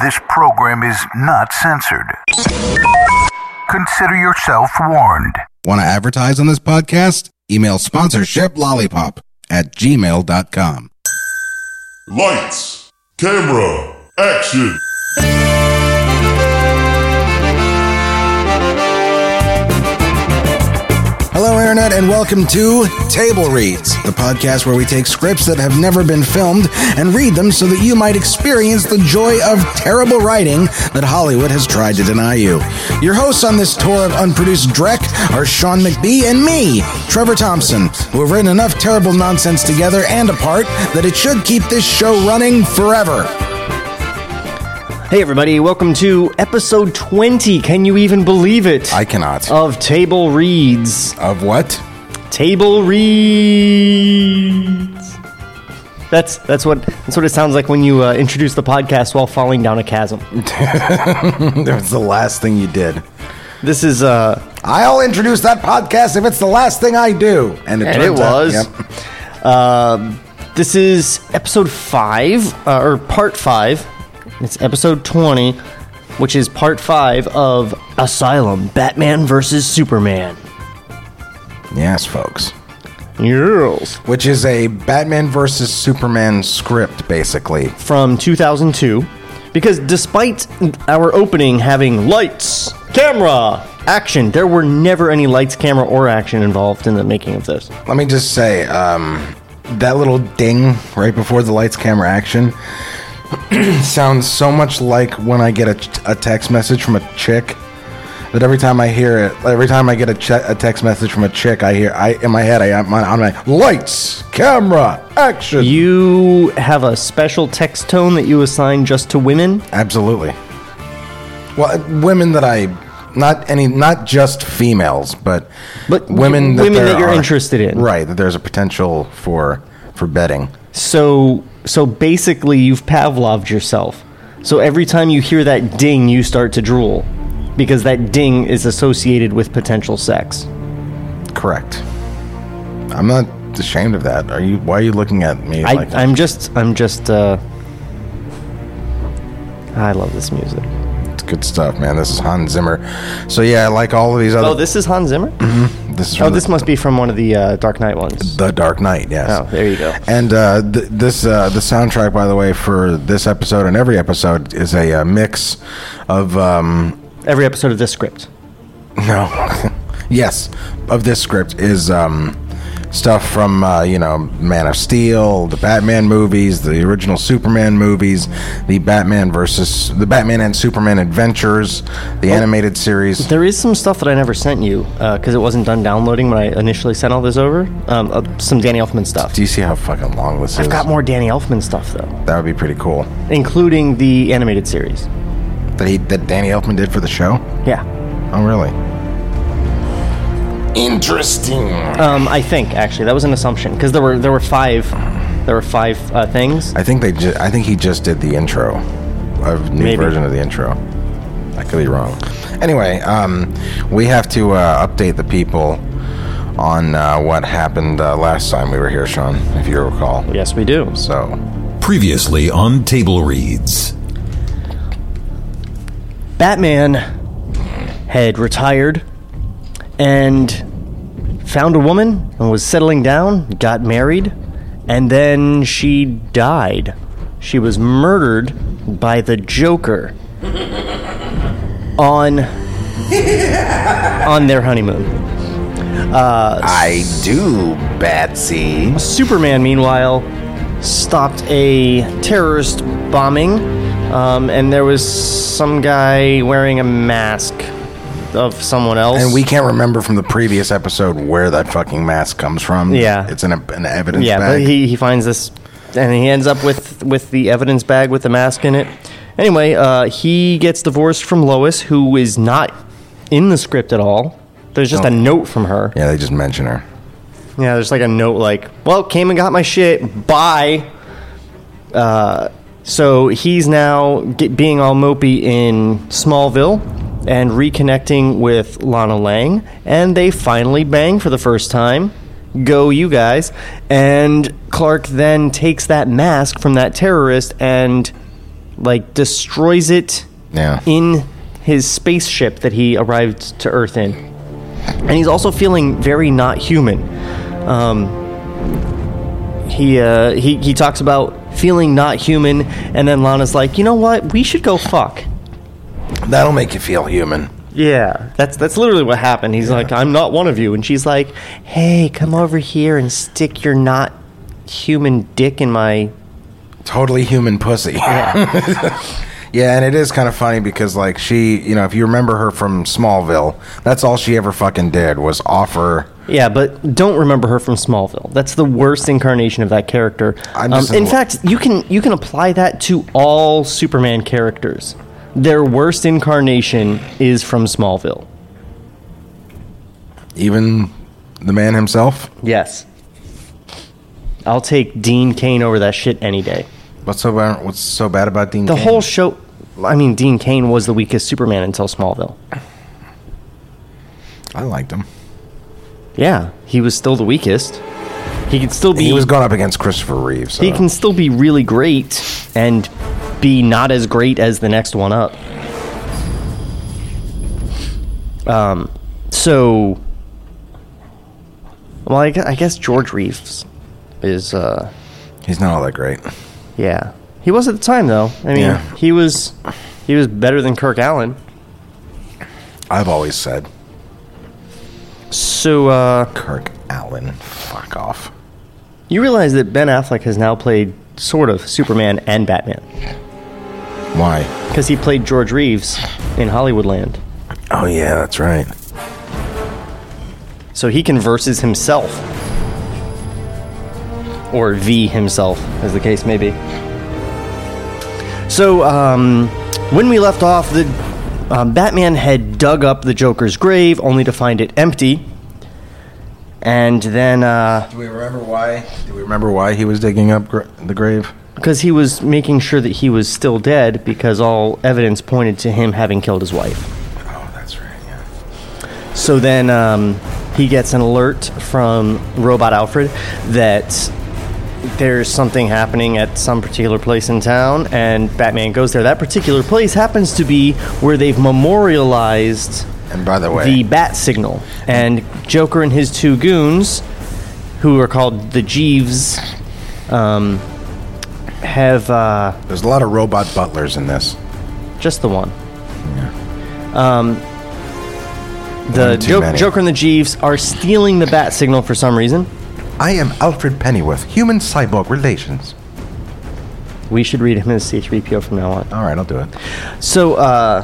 This program is not censored. Consider yourself warned. Want to advertise on this podcast? Email sponsorshiplollipop@gmail.com. Lights, camera, action. Hello, Internet, and welcome to Table Reads, the podcast where we take scripts that have never been filmed and read them so that you might experience the joy of terrible writing that Hollywood has tried to deny you. Your hosts on this tour of unproduced dreck are Sean McBee and me, Trevor Thompson, who have written enough terrible nonsense together and apart that it should keep this show running forever. Hey everybody, welcome to episode 20, can you even believe it? I cannot. Of Table Reads. Of what? Table Reads. That's what it sounds like when you introduce the podcast while falling down a chasm. That was the last thing you did. This is I'll introduce that podcast if it's the last thing I do. And it was. Yep. This is episode 5, or part 5. It's episode 20, which is part 5 of Asylum, Batman vs. Superman. Yes, folks. Yes. Which is a Batman vs. Superman script, basically. From 2002. Because despite our opening having lights, camera, action, there were never any lights, camera, or action involved in the making of this. Let me just say, that little ding right before the lights, camera, action sounds so much like when I get a text message from a chick that every time I hear it, every time I get a text message from a chick, in my head, I'm like, lights, camera, action. You have a special text tone that you assign just to women? Absolutely. Well, women that not just females, but women that you're interested in. Right, that there's a potential for betting. So basically, you've Pavloved yourself. So every time you hear that ding, you start to drool. Because that ding is associated with potential sex. Correct. I'm not ashamed of that. Why are you looking at me like that? I'm just I love this music. It's good stuff, man. This is Hans Zimmer. So yeah, like all of these other... Oh, this is Hans Zimmer? Mm-hmm. This must be from one of the Dark Knight ones. The Dark Knight, yes. Oh, there you go. And the soundtrack, by the way, for this episode and every episode is a mix of... every episode of this script. No. Yes. Of this script is stuff from, Man of Steel, the Batman movies, the original Superman movies, the Batman and Superman Adventures, the animated series. There is some stuff that I never sent you because it wasn't done downloading when I initially sent all this over. Some Danny Elfman stuff. Do you see how fucking long this is? I've got more Danny Elfman stuff, though. That would be pretty cool. Including the animated series. That Danny Elfman did for the show? Yeah. Oh, really? Interesting. I think actually that was an assumption because there were five things. I think he just did the intro, a new version of the intro. I could be wrong. Anyway, we have to update the people on what happened last time we were here, Sean, if you recall. Yes, we do. So, previously on Table Reads, Batman had retired and found a woman and was settling down, got married, and then she died. She was murdered by the Joker on their honeymoon. I do, Batsy. Superman, meanwhile, stopped a terrorist bombing, and there was some guy wearing a mask of someone else. And we can't remember from the previous episode where that fucking mask comes from. Yeah. It's in an evidence bag. Yeah, but he finds this, and he ends up with the evidence bag with the mask in it. Anyway, he gets divorced from Lois, who is not in the script at all. There's just a note from her. Yeah, they just mention her. Yeah, there's like a note like, well, came and got my shit, bye. So he's now being all mopey in Smallville and reconnecting with Lana Lang, and they finally bang for the first time. Go you guys. And Clark then takes that mask from that terrorist and like destroys it Yeah. in his spaceship that he arrived to Earth in. And he's also feeling very not human. He talks about feeling not human, and then Lana's like, you know what? We should go fuck. That'll make you feel human. Yeah, that's literally what happened. He's like, I'm not one of you. And she's like, hey, come over here and stick your not human dick in my... Totally human pussy. Yeah. Yeah, and it is kind of funny because, like, she, you know, if you remember her from Smallville, that's all she ever fucking did was offer... Yeah, but don't remember her from Smallville. That's the worst incarnation of that character. In fact, you can apply that to all Superman characters. Their worst incarnation is from Smallville. Even the man himself? Yes. I'll take Dean Cain over that shit any day. What's so bad about Dean The Cain? whole show... I mean, Dean Cain was the weakest Superman until Smallville. I liked him. Yeah, he was still the weakest. He could still be... He was going up against Christopher Reeve, so... He can still be really great and be not as great as the next one up. So... Well, I guess George Reeves is... He's not all that great. Yeah. He was at the time, though. I mean, Yeah. he was better than Kirk Allen. I've always said. So, Kirk Allen. Fuck off. you realize that Ben Affleck has now played sort of Superman and Batman. Why? Because he played George Reeves in Hollywoodland. Oh, yeah, that's right. So he converses himself. Or V himself, as the case may be. So, when we left off, the Batman had dug up the Joker's grave, only to find it empty. And then... Do we remember why? Do we remember why he was digging up the grave? Because he was making sure that he was still dead, because all evidence pointed to him having killed his wife. Oh, that's right, yeah. So then he gets an alert from Robot Alfred that there's something happening at some particular place in town, and Batman goes there. That particular place happens to be where they've memorialized And by the way... the bat signal. And Joker and his two goons, who are called the Jeeves, have... There's a lot of robot butlers in this. just the one. One too many. Joker and the Jeeves are stealing the bat signal for some reason. I am Alfred Pennyworth, human-cyborg relations. We should read him as C-3PO from now on. All right, I'll do it. So,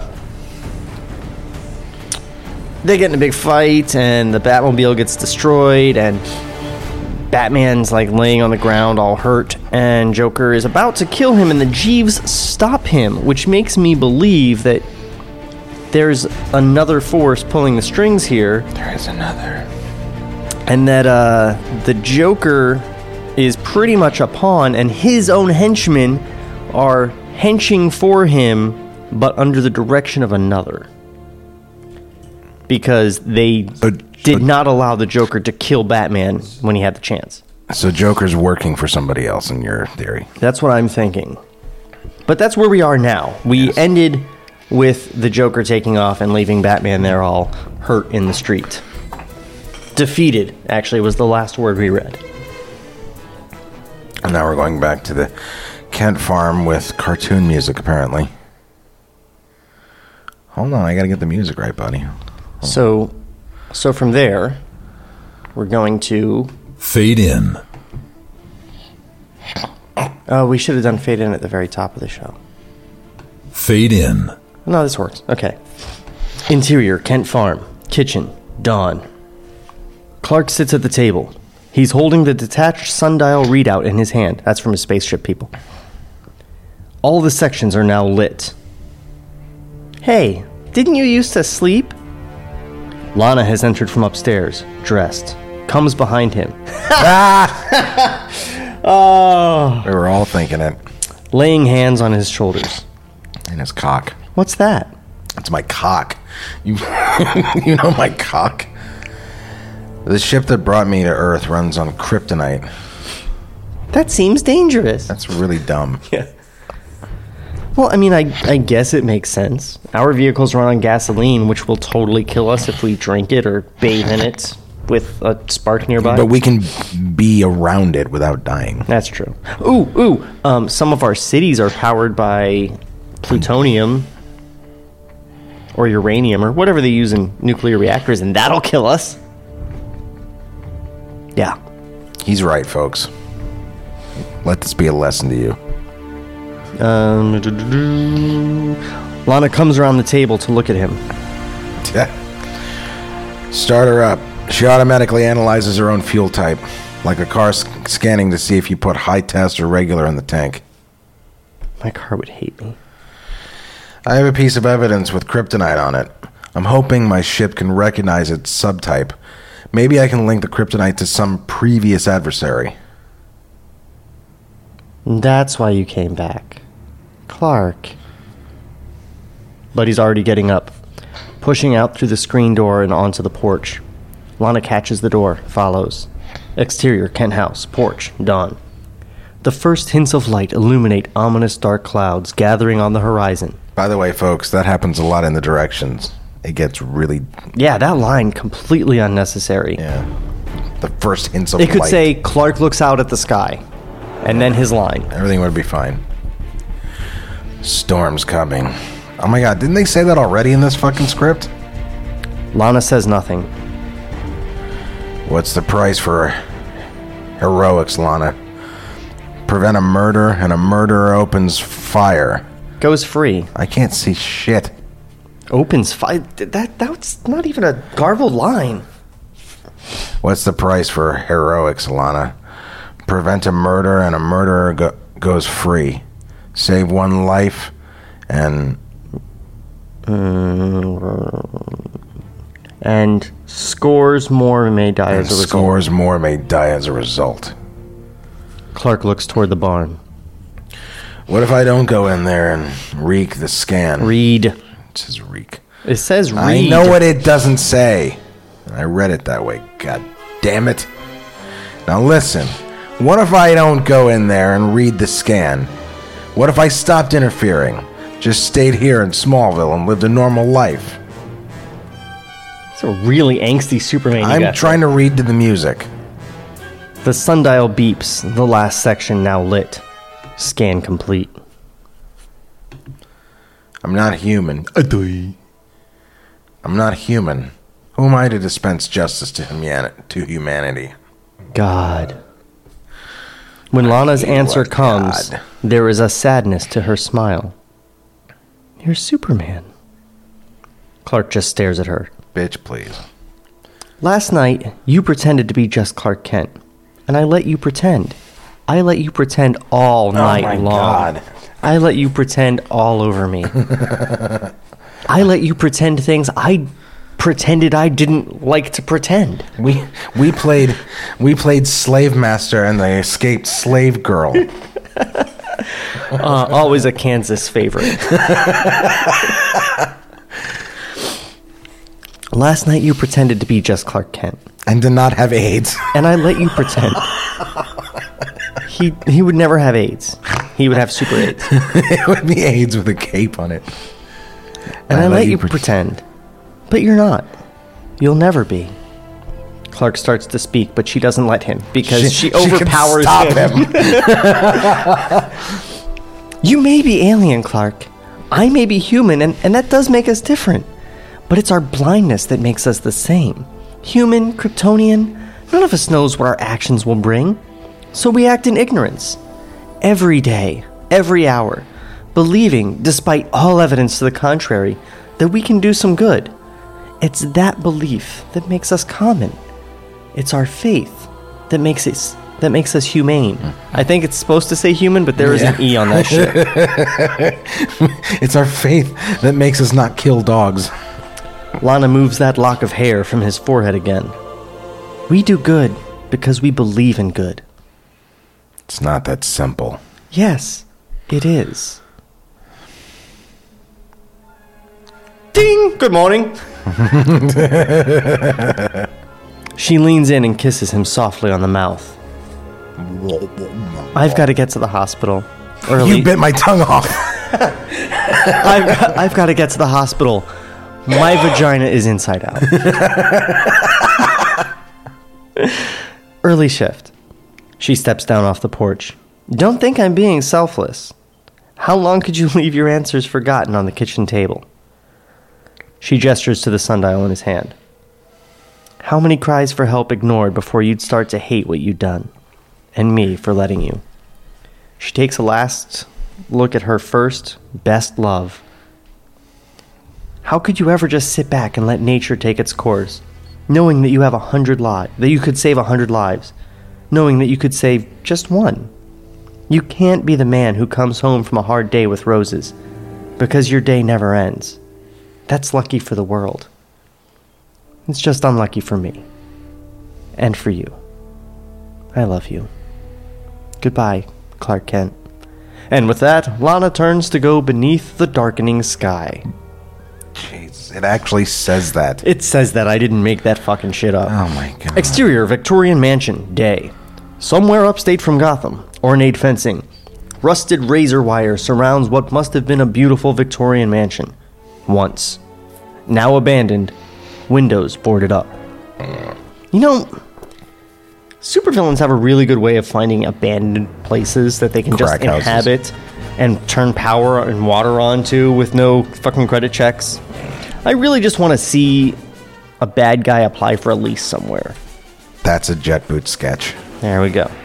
they get in a big fight, and the Batmobile gets destroyed, and Batman's, like, laying on the ground all hurt, and Joker is about to kill him, and the Jeeves stop him, which makes me believe that there's another force pulling the strings here. There is another. And that the Joker is pretty much a pawn, and his own henchmen are henching for him, but under the direction of another. Because they did not allow the Joker to kill Batman when he had the chance. So Joker's working for somebody else in your theory. That's what I'm thinking. But that's where we are now. We ended with the Joker taking off and leaving Batman there all hurt in the street. Defeated, actually, was the last word we read. And now we're going back to the Kent farm with cartoon music, apparently. Hold on, I gotta get the music right, buddy. So from there, we're going to... Fade in. We should have done fade in at the very top of the show. Fade in. No, this works. Okay. Interior, Kent Farm. Kitchen, dawn. Clark sits at the table. He's holding the detached sundial readout in his hand. That's from his spaceship, people. All the sections are now lit. Hey, didn't you used to sleep? Lana has entered from upstairs, dressed. Comes behind him. Oh. We were all thinking it. Laying hands on his shoulders. And his cock. What's that? That's my cock. You, you know my cock? The ship that brought me to Earth runs on kryptonite. That seems dangerous. That's really dumb. Yeah. Well, I mean, I guess it makes sense. Our vehicles run on gasoline, which will totally kill us if we drink it or bathe in it with a spark nearby. But we can be around it without dying. That's true. Ooh. Some of our cities are powered by plutonium or uranium or whatever they use in nuclear reactors, and that'll kill us. Yeah. He's right, folks. Let this be a lesson to you. Lana comes around the table to look at him. Start her up. She automatically analyzes her own fuel type, like a car scanning to see if you put high test or regular in the tank. My car would hate me. I have a piece of evidence with kryptonite on it. I'm hoping my ship can recognize its subtype. Maybe I can link the kryptonite to some previous adversary. That's why you came back. Clark. But he's already getting up, pushing out through the screen door and onto the porch. Lana catches the door, follows. Exterior, Kent House, porch, dawn. The first hints of light illuminate ominous dark clouds gathering on the horizon. By the way, folks, that happens a lot in the directions. It gets really... Yeah, that line completely unnecessary. Yeah. The first hints of It could light. say, Clark looks out at the sky. And then his line. Everything would be fine. Storm's coming. Oh my god, didn't they say that already in this fucking script? Lana says nothing. What's the price for heroics, Lana? Prevent a murder, and a murderer opens fire. Goes free. I can't see shit. Opens fire. That's not even a garbled line. What's the price for heroics, Lana? Prevent a murder, and a murderer goes free. Save one life, and... And scores more may die as a result. Scores more may die as a result. Clark looks toward the barn. What if I don't go in there and reek the scan? Read. It says reek. It says read. I know what it doesn't say. I read it that way. God damn it. Now listen. What if I don't go in there and read the scan? What if I stopped interfering? Just stayed here in Smallville and lived a normal life? It's a really angsty Superman. I'm trying to read to the music. The sundial beeps. The last section now lit. Scan complete. I'm not human. I'm not human. Who am I to dispense justice to humanity? God. When Lana's answer comes, God. there is a sadness to her smile. You're Superman. Clark just stares at her. Bitch, please. Last night, you pretended to be just Clark Kent. And I let you pretend. I let you pretend all night my long. God. I let you pretend all over me. I let you pretend things I pretended I didn't like to pretend. We played Slave Master and the Escaped Slave Girl. Always a Kansas favorite. Last night you pretended to be just Clark Kent. And did not have AIDS. And I let you pretend. He would never have AIDS. He would have super AIDS. It would be AIDS with a cape on it. And I let you pretend. But you're not. You'll never be. Clark starts to speak, but she doesn't let him because she overpowers him. You may be alien, Clark. I may be human, and that does make us different. But it's our blindness that makes us the same. Human, Kryptonian, none of us knows what our actions will bring. So we act in ignorance. Every day, every hour, believing, despite all evidence to the contrary, that we can do some good. It's that belief that makes us common. It's our faith that makes us humane. I think it's supposed to say human, but there is an E on that shit. It's our faith that makes us not kill dogs. Lana moves that lock of hair from his forehead again. We do good because we believe in good. It's not that simple. Yes, it is. Ding! Good morning. She leans in and kisses him softly on the mouth. I've got to get to the hospital. Early. You bit my tongue off. I've got to get to the hospital. My vagina is inside out. Early shift. She steps down off the porch. Don't think I'm being selfless. How long could you leave your answers forgotten on the kitchen table? She gestures to the sundial in his hand. How many cries for help ignored before you'd start to hate what you'd done? And me for letting you. She takes a last look at her first, best love. How could you ever just sit back and let nature take its course, knowing that you have 100 lives, that you could save 100 lives, knowing that you could save just one? You can't be the man who comes home from a hard day with roses, because your day never ends. That's lucky for the world. It's just unlucky for me. And for you. I love you. Goodbye, Clark Kent. And with that, Lana turns to go beneath the darkening sky. Jeez, it actually says that. It says that. I didn't make that fucking shit up. Oh my god. Exterior, Victorian mansion, day. Somewhere upstate from Gotham. Ornate fencing. Rusted razor wire surrounds what must have been a beautiful Victorian mansion. Once. Now abandoned. Windows boarded up. You know, supervillains have a really good way of finding abandoned places that they can just inhabit and turn power and water onto with no fucking credit checks. I really just want to see a bad guy apply for a lease somewhere. That's a Jet Boot sketch. There we go.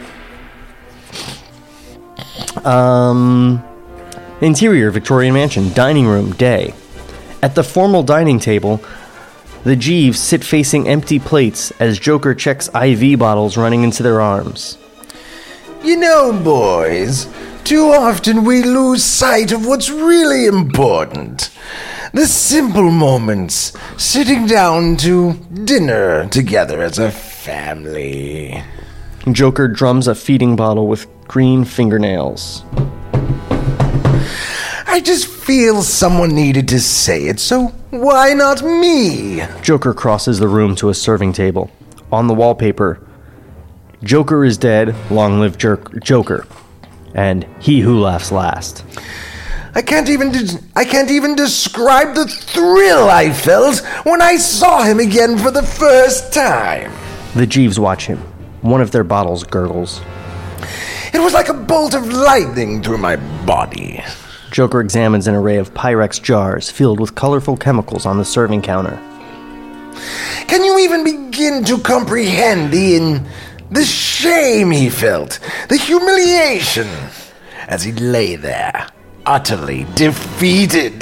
Interior, Victorian mansion, dining room, day. At the formal dining table, the Jeeves sit facing empty plates as Joker checks IV bottles running into their arms. You know, boys, too often we lose sight of what's really important. The simple moments, sitting down to dinner together as a family. Joker drums a feeding bottle with green fingernails. I just feel someone needed to say it, so why not me? Joker crosses the room to a serving table. On the wallpaper, Joker is dead, long live Joker, and he who laughs last. I can't even describe the thrill I felt when I saw him again for the first time. The Jeeves watch him. One of their bottles gurgles. It was like a bolt of lightning through my body. Joker examines an array of Pyrex jars filled with colorful chemicals on the serving counter. Can you even begin to comprehend the shame he felt, the humiliation, as he lay there, utterly defeated?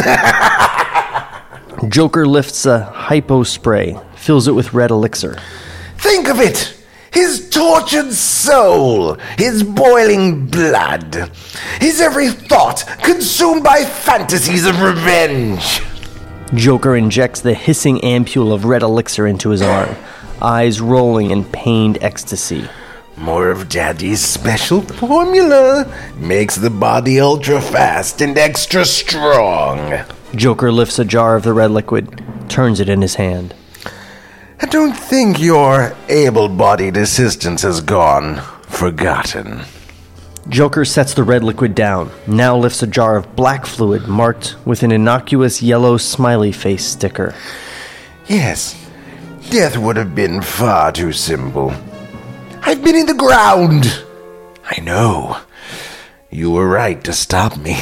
Joker lifts a hypo spray, fills it with red elixir. Think of it! His tortured soul, his boiling blood, his every thought consumed by fantasies of revenge. Joker injects the hissing ampule of red elixir into his arm, eyes rolling in pained ecstasy. More of Daddy's special formula makes the body ultra fast and extra strong. Joker lifts a jar of the red liquid, turns it in his hand. I don't think your able-bodied assistance has gone forgotten. Joker sets the red liquid down, now lifts a jar of black fluid marked with an innocuous yellow smiley face sticker. Yes, death would have been far too simple. I've been in the ground. I know. You were right to stop me.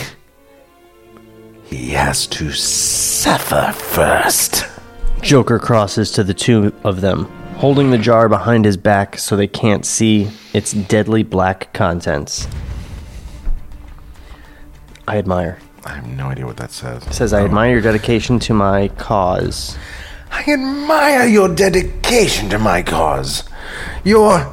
He has to suffer first. Joker crosses to the two of them, holding the jar behind his back so they can't see its deadly black contents. I admire. I have no idea what that says. It says, I admire your dedication to my cause. I admire your dedication to my cause. Your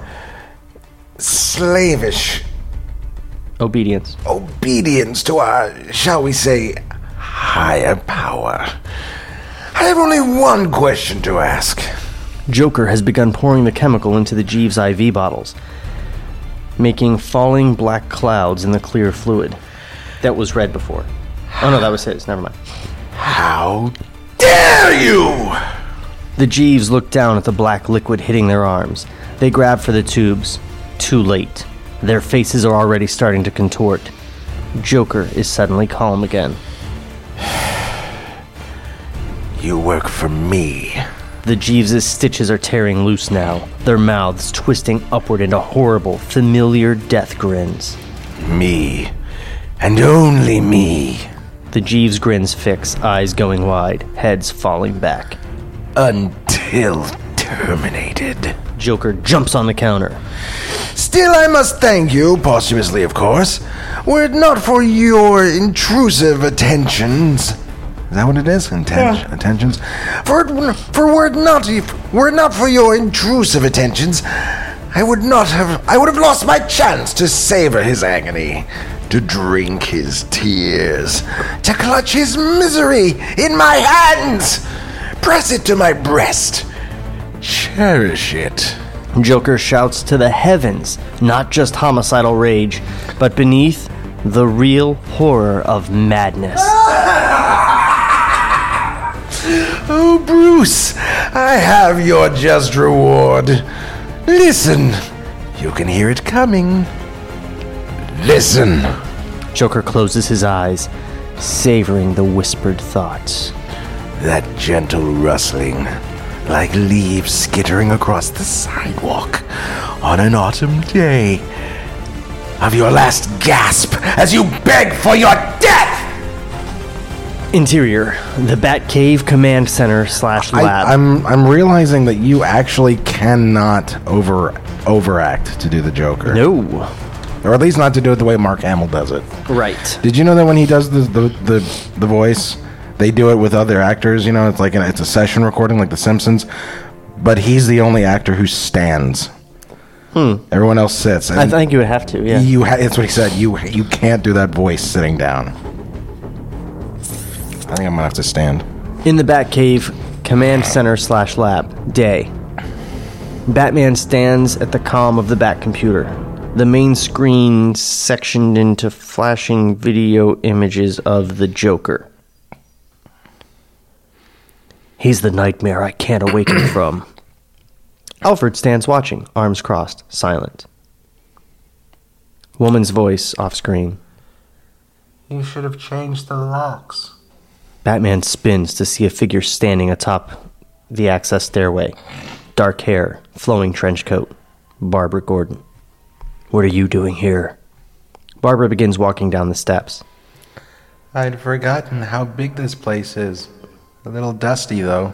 slavish Obedience to our, shall we say, higher power. I have only one question to ask. Joker has begun pouring the chemical into the Jeeves IV bottles, making falling black clouds in the clear fluid. That was red before. Oh no, that was his. Never mind. How dare you! The Jeeves look down at the black liquid hitting their arms. They grab for the tubes. Too late. Their faces are already starting to contort. Joker is suddenly calm again. You work for me. The Jeeves' stitches are tearing loose now, their mouths twisting upward into horrible, familiar death grins. Me. And only me. The Jeeves grins fix, eyes going wide, heads falling back. Until terminated. Joker jumps on the counter. Still, I must thank you, posthumously, of course. Were it not for your intrusive attentions. Is that what it is? Attentions? Were it not for your intrusive attentions, I would have lost my chance to savor his agony, to drink his tears, to clutch his misery in my hands, press it to my breast, cherish it. Joker shouts to the heavens, not just homicidal rage, but beneath the real horror of madness. Oh, Bruce, I have your just reward. Listen, you can hear it coming. Listen. Joker closes his eyes, savoring the whispered thoughts. That gentle rustling, like leaves skittering across the sidewalk on an autumn day. Of your last gasp as you beg for your death! Interior, the Batcave Command Center / lab. I'm realizing that you actually cannot overact to do the Joker. No. Or at least not to do it the way Mark Hamill does it. Right. Did you know that when he does the voice, they do it with other actors? You know, it's a session recording like The Simpsons, but he's the only actor who stands. Everyone else sits. I think you would have to, yeah. That's what he said. You can't do that voice sitting down. I think I'm gonna have to stand. In the Batcave Command Center / lab, day. Batman stands at the comm of the Batcomputer. The main screen sectioned into flashing video images of the Joker. He's the nightmare I can't awaken from. Alfred stands watching, arms crossed, silent. Woman's voice off screen. You should have changed the locks. Batman spins to see a figure standing atop the access stairway. Dark hair, flowing trench coat. Barbara Gordon. What are you doing here? Barbara begins walking down the steps. I'd forgotten how big this place is. A little dusty, though.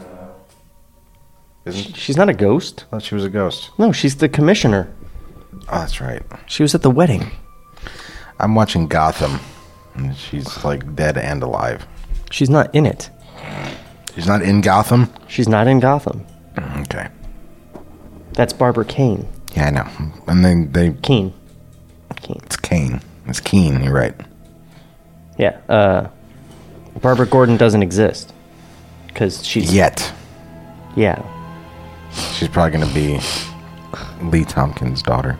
She's not a ghost. I thought she was a ghost. No, she's the commissioner. Oh, that's right. She was at the wedding. I'm watching Gotham. And she's like dead and alive. She's not in it. She's not in Gotham? She's not in Gotham. Okay. That's Barbara Kane. Yeah, I know. And then they... Keene. It's Kane. It's Keene, you're right. Yeah, Barbara Gordon doesn't exist. Because she's... Yet. Yeah. She's probably going to be Lee Tompkins' daughter.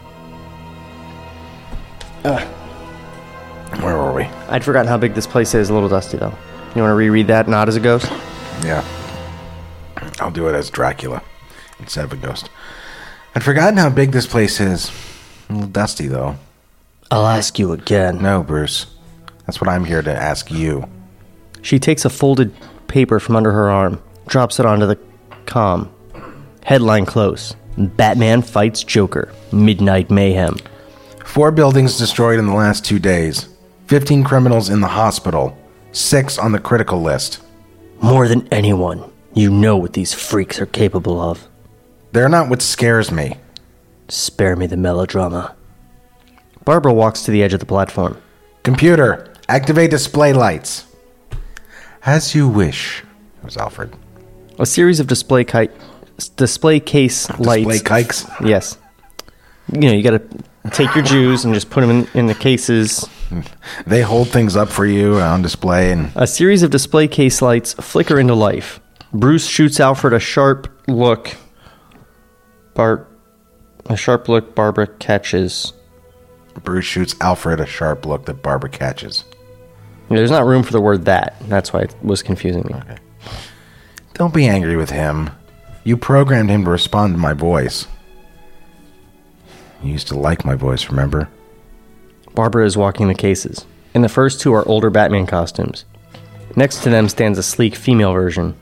Where were we? I'd forgotten how big this place is. A little dusty, though. You want to reread that, not as a ghost? Yeah. I'll do it as Dracula instead of a ghost. I'd forgotten how big this place is. A little dusty, though. I'll ask you again. No, Bruce. That's what I'm here to ask you. She takes a folded paper from under her arm, drops it onto the comm. Headline close. Batman fights Joker. Midnight mayhem. 4 buildings destroyed in the last 2 days. 15 criminals in the hospital. 6 on the critical list. More than anyone, you know what these freaks are capable of. They're not what scares me. Spare me the melodrama. Barbara walks to the edge of the platform. Computer, activate display lights. As you wish. It was Alfred. A series of display case lights. Display kikes? Yes. You know, you gotta take your Jews and just put them in the cases. They hold things up for you on display. And A series of display case lights flicker into life. Bruce shoots Alfred a sharp look. Barbara catches. Bruce shoots Alfred a sharp look that Barbara catches. There's not room for the word that. That's why it was confusing me. Okay. Don't be angry with him. You programmed him to respond to my voice. You used to like my voice, remember? Barbara is walking the cases. and the first two are older Batman costumes. Next to them stands a sleek female version.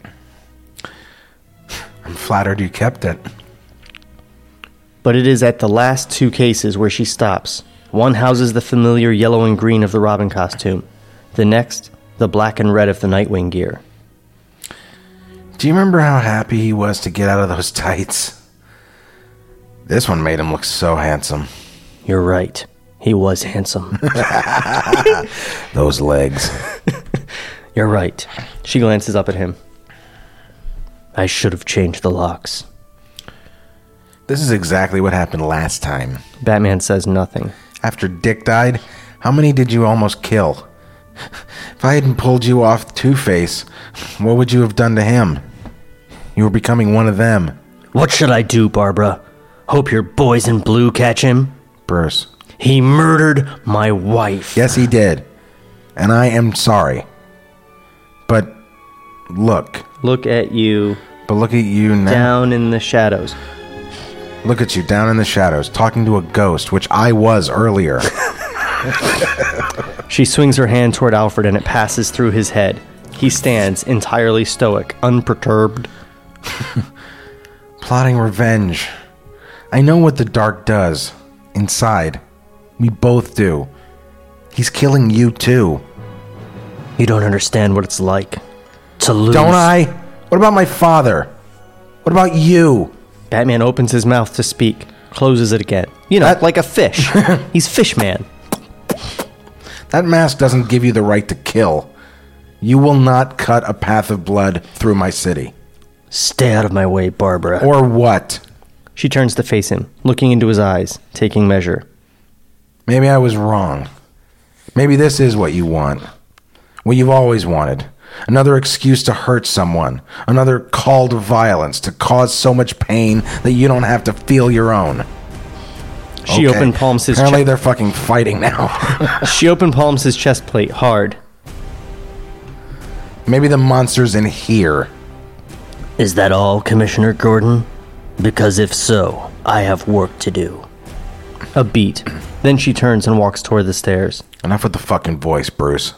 I'm flattered you kept it. But it is at the last two cases where she stops. One houses the familiar yellow and green of the Robin costume. The next, the black and red of the Nightwing gear. Do you remember how happy he was to get out of those tights? This one made him look so handsome. You're right. He was handsome. Those legs. You're right. She glances up at him. I should have changed the locks. This is exactly what happened last time. Batman says nothing. After Dick died, how many did you almost kill? If I hadn't pulled you off Two-Face, what would you have done to him? You were becoming one of them. What should I do, Barbara? Hope your boys in blue catch him? Bruce. He murdered my wife. Yes, he did. And I am sorry. But look. Look at you. But look at you now. Down in the shadows. Look at you down in the shadows, talking to a ghost, which I was earlier. She swings her hand toward Alfred and it passes through his head. He stands entirely stoic, unperturbed. Plotting revenge. I know what the dark does. Inside. We both do. He's killing you too. You don't understand what it's like to lose. Don't I? What about my father? What about you? Batman opens his mouth to speak, closes it again. You know, like a fish. He's Fishman. That mask doesn't give you the right to kill. You will not cut a path of blood through my city. Stay out of my way, Barbara. Or what? She turns to face him, looking into his eyes, taking measure. Maybe I was wrong. Maybe this is what you want. What you've always wanted. Another excuse to hurt someone. Another call to violence to cause so much pain that you don't have to feel your own. She open palms his Apparently they're fucking fighting now. She open palms his chest plate hard. Maybe the monster's in here. Is that all, Commissioner Gordon? Because if so, I have work to do. A beat. Then she turns and walks toward the stairs. Enough with the fucking voice, Bruce.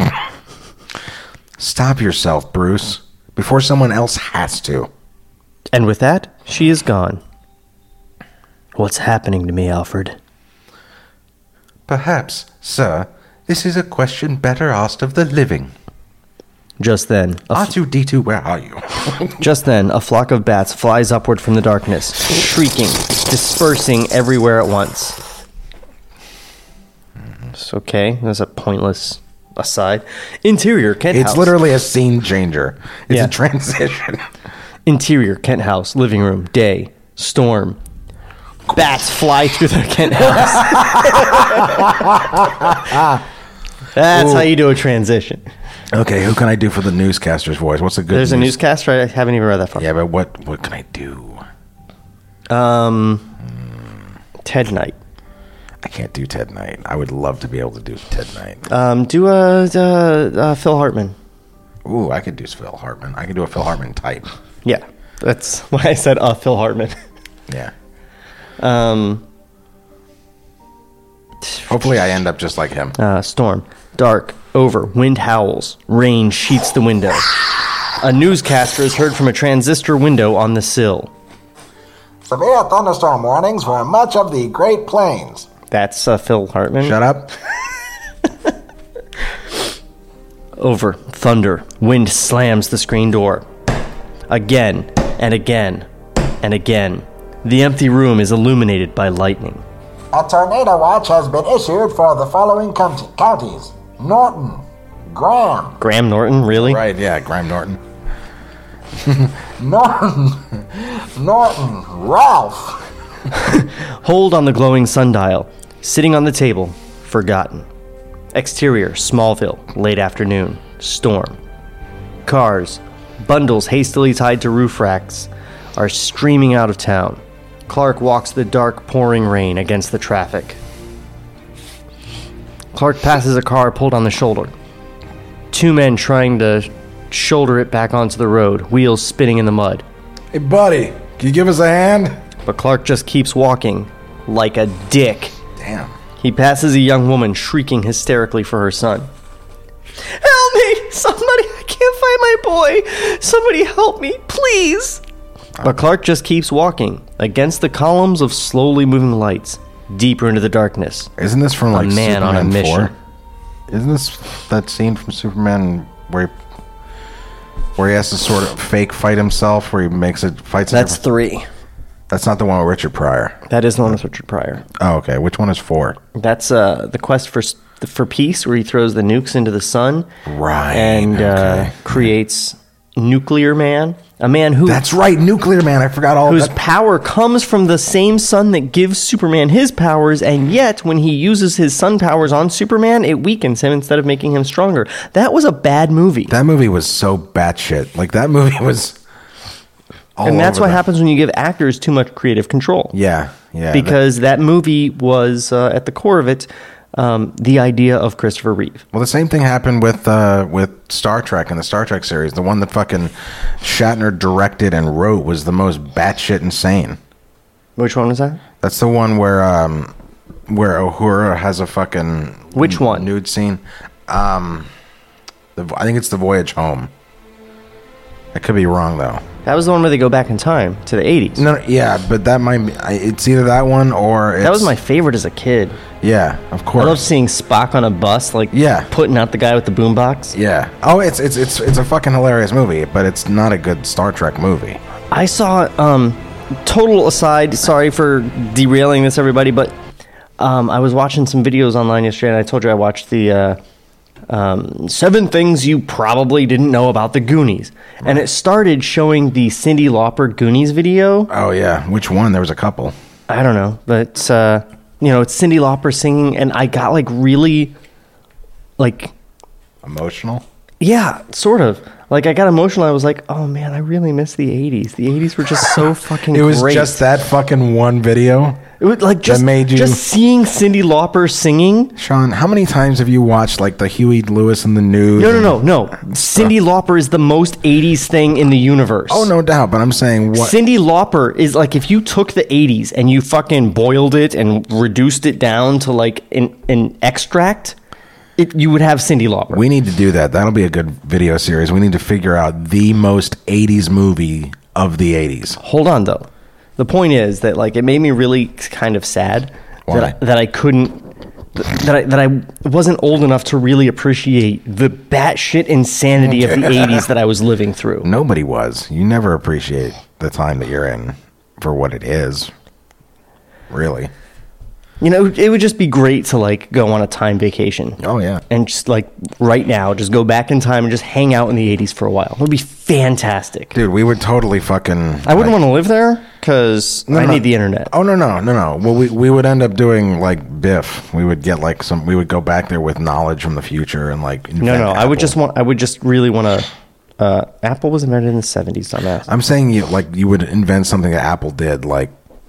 Stop yourself, Bruce, before someone else has to. And with that, she is gone. What's happening to me, Alfred? Perhaps, sir, this is a question better asked of the living. Just then, R2-D2, where are you? Just then, a flock of bats flies upward from the darkness, shrieking, dispersing everywhere at once. It's okay. That's a pointless aside. Interior, Kent House. It's literally a scene changer. It's Yeah. a transition. Interior, Kent House, living room, day, storm. Bats fly through the Kent House. That's how you do a transition. Okay, who can I do for the newscaster's voice? What's a good There's a newscaster. I haven't even read that far. Yeah, but what can I do? Ted Knight. I can't do Ted Knight. I would love to be able to do Ted Knight. Do Phil Hartman. Ooh, I could do Phil Hartman. I could do a Phil Hartman type. Yeah, that's why I said Phil Hartman. Yeah. Hopefully I end up just like him. Storm. Dark. Over. Wind howls. Rain sheets the window. A newscaster is heard from a transistor window on the sill. Severe thunderstorm warnings for much of the Great Plains. That's Phil Hartman. Shut up. Over. Thunder. Wind slams the screen door. Again and again and again. The empty room is illuminated by lightning. A tornado watch has been issued for the following counties: Norton, Graham, Graham Norton, really? Right, yeah, Graham Norton. Norton, Ralph. Hold on the glowing sundial. Sitting on the table. Forgotten. Exterior, Smallville, late afternoon. Storm. Cars, bundles hastily tied to roof racks, are streaming out of town. Clark walks the dark, pouring rain against the traffic. Clark passes a car pulled on the shoulder. Two men trying to shoulder it back onto the road, wheels spinning in the mud. Hey, buddy, can you give us a hand? But Clark just keeps walking like a dick. Damn. he passes a young woman shrieking hysterically for her son. Help me! Somebody, I can't find my boy! Somebody help me, please! But Clark just keeps walking against the columns of slowly moving lights, deeper into the darkness. Isn't this from like man Superman on a mission. 4? Isn't this that scene from Superman where he has to sort of fake fight himself, where he fights? That's 3. That's not the one with Richard Pryor. That is the one with Richard Pryor. Oh, okay. Which one is 4? That's the quest for peace, where he throws the nukes into the sun, Right. and okay. creates Nuclear Man, a man who That's right, Nuclear Man. I forgot all whose that. power comes from the same sun that gives Superman his powers, and yet when he uses his sun powers on Superman, it weakens him instead of making him stronger. That was a bad movie. That movie was so batshit. Like, that movie was all And that's over what the- happens when you give actors too much creative control. Yeah. Because that movie was, at the core of it, the idea of Christopher Reeve. Well, the same thing happened with Star Trek and the Star Trek series. The one that fucking Shatner directed and wrote was the most batshit insane. Which one was that? That's the one where Uhura has a fucking Which one? nude scene. I think it's The Voyage Home. I could be wrong though. That was the one where they go back in time to the 80s. No, yeah, but that might be. It's either that one or That was my favorite as a kid. Yeah, of course. I love seeing Spock on a bus, like putting out the guy with the boombox. Yeah. Oh, it's a fucking hilarious movie, but it's not a good Star Trek movie. I saw total aside, sorry for derailing this, everybody, but I was watching some videos online yesterday, and I told you I watched the 7 Things You Probably Didn't Know About the Goonies. Right. And it started showing the Cyndi Lauper Goonies video. Oh, yeah. Which one? There was a couple. I don't know, but it's Cyndi Lauper singing, and I got really emotional. Yeah, sort of. Like, I got emotional. I was like, oh man, I really miss the 80s. The 80s were just so fucking It was great. just that fucking one video. It was like just seeing Cyndi Lauper singing. Sean, how many times have you watched like the Huey Lewis and the News? No. Cyndi Lauper is the most 80s thing in the universe. Oh, no doubt. But I'm saying what? Cyndi Lauper is like, if you took the 80s and you fucking boiled it and reduced it down to like an extract, you would have Cyndi Lauper. We need to do that. That'll be a good video series. We need to figure out the most 80s movie of the 80s. Hold on, though. The point is that like it made me really kind of sad that I wasn't old enough to really appreciate the batshit insanity of the 80s that I was living through. Nobody was. You never appreciate the time that you're in for what it is. Really. You know, it would just be great to like go on a time vacation. Oh yeah. And just like right now, just go back in time and just hang out in the 80s for a while. It would be fantastic. Dude, we would totally fucking... I wouldn't want to live there because I need the internet. Oh, no. Well, we would end up doing like Biff. We would get like we would go back there with knowledge from the future and like... No. I would just really want to... Apple was invented in the 70s, dumbass. I'm saying you would invent something that Apple did, like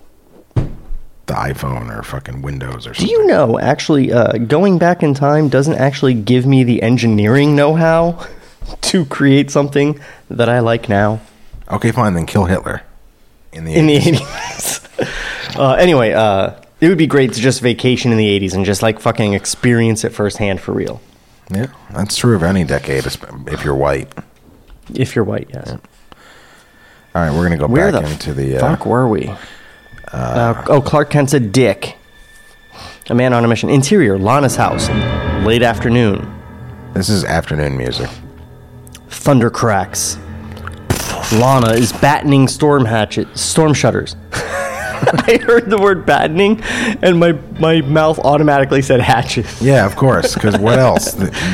the iPhone or fucking Windows or something. Do you know, actually, going back in time doesn't actually give me the engineering know-how to create something that I like now? Okay, fine, then kill Hitler. In the 80s. Anyway, it would be great to just vacation in the 80s and just like fucking experience it firsthand for real. Yeah, that's true of any decade, if you're white. If you're white, yes. Yeah. All right, we're going to go back into the... fuck were we? Clark Kent's a dick. A man on a mission. Interior, Lana's house. Late afternoon. This is afternoon music. Thunder cracks. Lana is battening storm shutters. I heard the word battening, and my mouth automatically said hatches. Yeah, of course, because what else?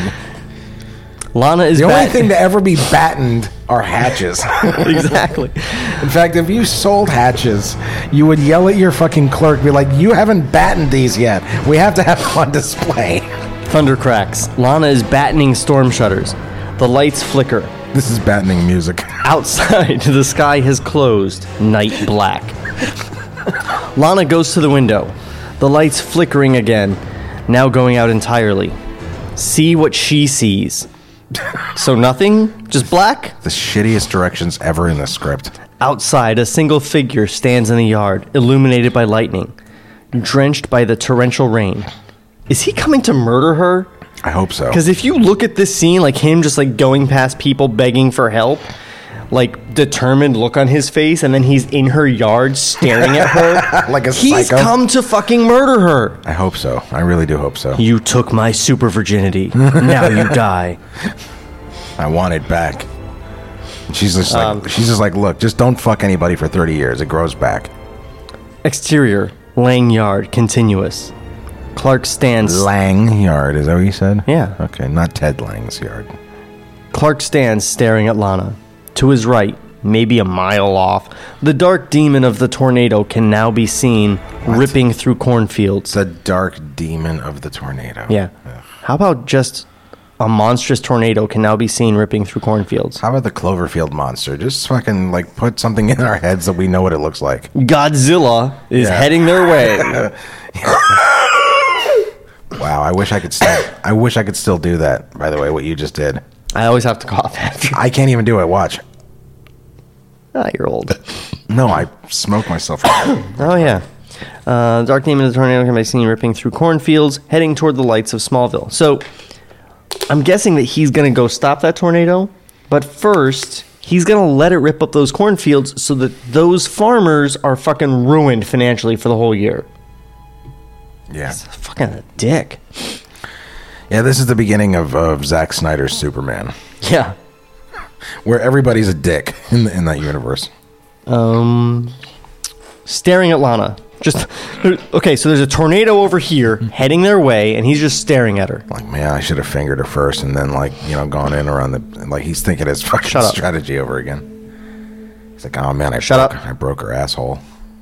Lana is the only thing to ever be battened are hatches. Exactly. In fact, if you sold hatches, you would yell at your fucking clerk, be like, you haven't battened these yet. We have to have them on display. Thunder cracks. Lana is battening storm shutters. The lights flicker. This is battening music. Outside, the sky has closed. Night black. Lana goes to the window. The lights flickering again. Now going out entirely. See what she sees. So nothing? Just black? The shittiest directions ever in the script. Outside, a single figure stands in the yard, illuminated by lightning, drenched by the torrential rain. Is he coming to murder her? I hope so. Because if you look at this scene, like him just like going past people begging for help, like determined look on his face, and then he's in her yard staring at her. Like a He's psycho? come to fucking murder her. I hope so. I really do hope so. You took my super virginity. Now you die. I want it back. And she's just like, look, just don't fuck anybody for 30 years. It grows back. Exterior, Lang Yard, continuous. Clark stands. Lang Yard, is that what you said? Yeah. Okay, not Ted Lang's yard. Clark stands staring at Lana. To his right, maybe a mile off, the dark demon of the tornado can now be seen ripping through cornfields. The dark demon of the tornado. Yeah. How about just a monstrous tornado can now be seen ripping through cornfields? How about the Cloverfield monster? Just fucking like put something in our heads that we know what it looks like. Godzilla is heading their way. Wow, I wish I could still do that, by the way, what you just did. I always have to cough after. I can't even do it. Watch. You're old. No, I smoke myself. Oh, yeah. Dark demon of the tornado can be seen ripping through cornfields, heading toward the lights of Smallville. So, I'm guessing that he's going to go stop that tornado, but first, he's going to let it rip up those cornfields so that those farmers are fucking ruined financially for the whole year. Yeah. It's fucking a dick. Yeah, this is the beginning of Zack Snyder's Superman, Yeah. where everybody's a dick in that universe. Staring at Lana. Okay, so there's a tornado over here heading their way, and he's just staring at her. Like, man, I should have fingered her first and then, like, you know, gone in around the... Like, he's thinking his fucking Shut up. strategy over again. He's like, oh, man, I broke her asshole.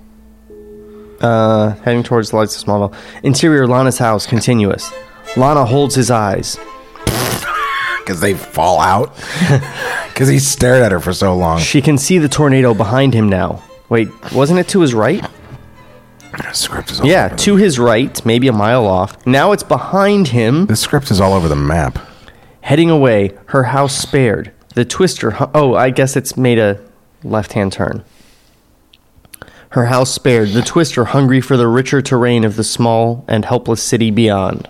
Heading towards the lights of Smallville. Interior, Lana's house, continuous. Lana holds his eyes. Because they fall out? Because he stared at her for so long. She can see the tornado behind him now. Wait, wasn't it to his right? The script is all Yeah, over to his right, maybe a mile off. Now it's behind him. The script is all over the map. Heading away, her house spared. The twister... I guess it's made a left-hand turn. Her house spared. The twister hungry for the richer terrain of the small and helpless city beyond.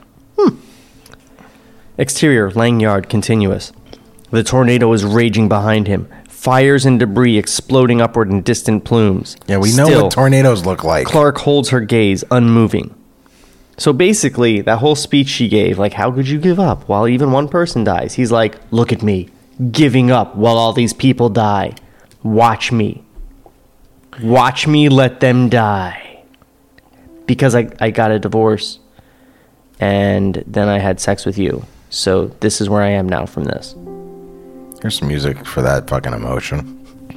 Exterior, Lang Yard, continuous. The tornado is raging behind him. Fires and debris exploding upward in distant plumes. Yeah, we know Still, what tornadoes look like. Clark holds her gaze, unmoving. So basically, that whole speech she gave, like, how could you give up while even one person dies? He's like, look at me, giving up while all these people die. Watch me. Watch me let them die. Because I got a divorce, and then I had sex with you. So this is where I am now from this. Here's some music for that fucking emotion.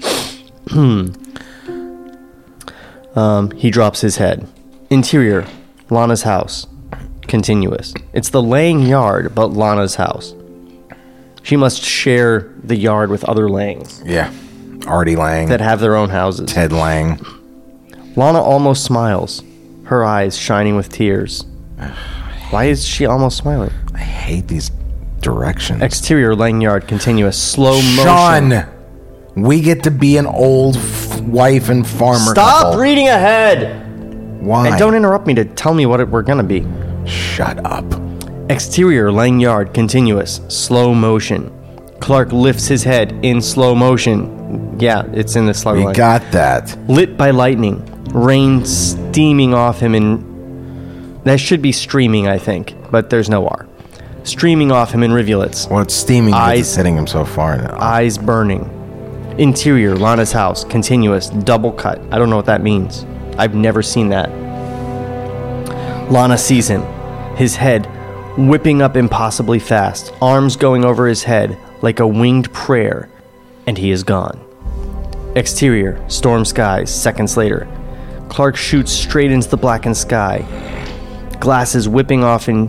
He drops his head. Interior, Lana's house. Continuous. It's the Lang Yard, but Lana's house. She must share the yard with other Langs Yeah. Artie Lang. that have their own houses. Ted Lang. Lana almost smiles, her eyes shining with tears. Why is she almost smiling? I hate these directions. Exterior, Lang Yard, continuous, slow motion. Sean! We get to be an old wife and farmer Stop couple. reading ahead! Why? And don't interrupt me to tell me what we're gonna be. Shut up. Exterior, Lang Yard, continuous, slow motion. Clark lifts his head in slow motion. Yeah, it's in the slow We line. got that. Lit by lightning, rain steaming off him in... That should be streaming, I think, but there's no R. Streaming off him in rivulets. Well, it's steaming because Eyes- it's hitting him so far now. Eyes burning. Interior, Lana's house, continuous, double cut. I don't know what that means. I've never seen that. Lana sees him, his head whipping up impossibly fast, arms going over his head like a winged prayer, and he is gone. Exterior, storm skies, seconds later. Clark shoots straight into the blackened sky. Glasses whipping off in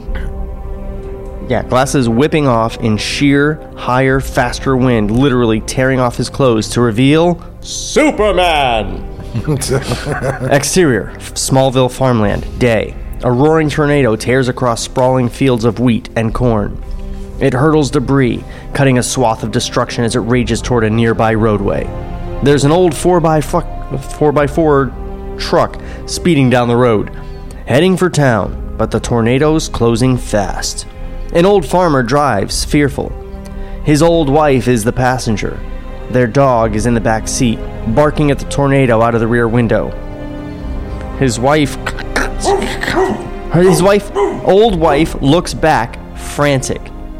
sheer, higher, faster wind, literally tearing off his clothes to reveal Superman! Exterior, Smallville farmland, day. A roaring tornado tears across sprawling fields of wheat and corn. It hurtles debris, cutting a swath of destruction as it rages toward a nearby roadway. There's an old 4x4 truck speeding down the road, heading for town. but the tornado's closing fast. An old farmer drives, fearful. His old wife is the passenger. Their dog is in the back seat, barking at the tornado out of the rear window. Old wife, looks back, frantic.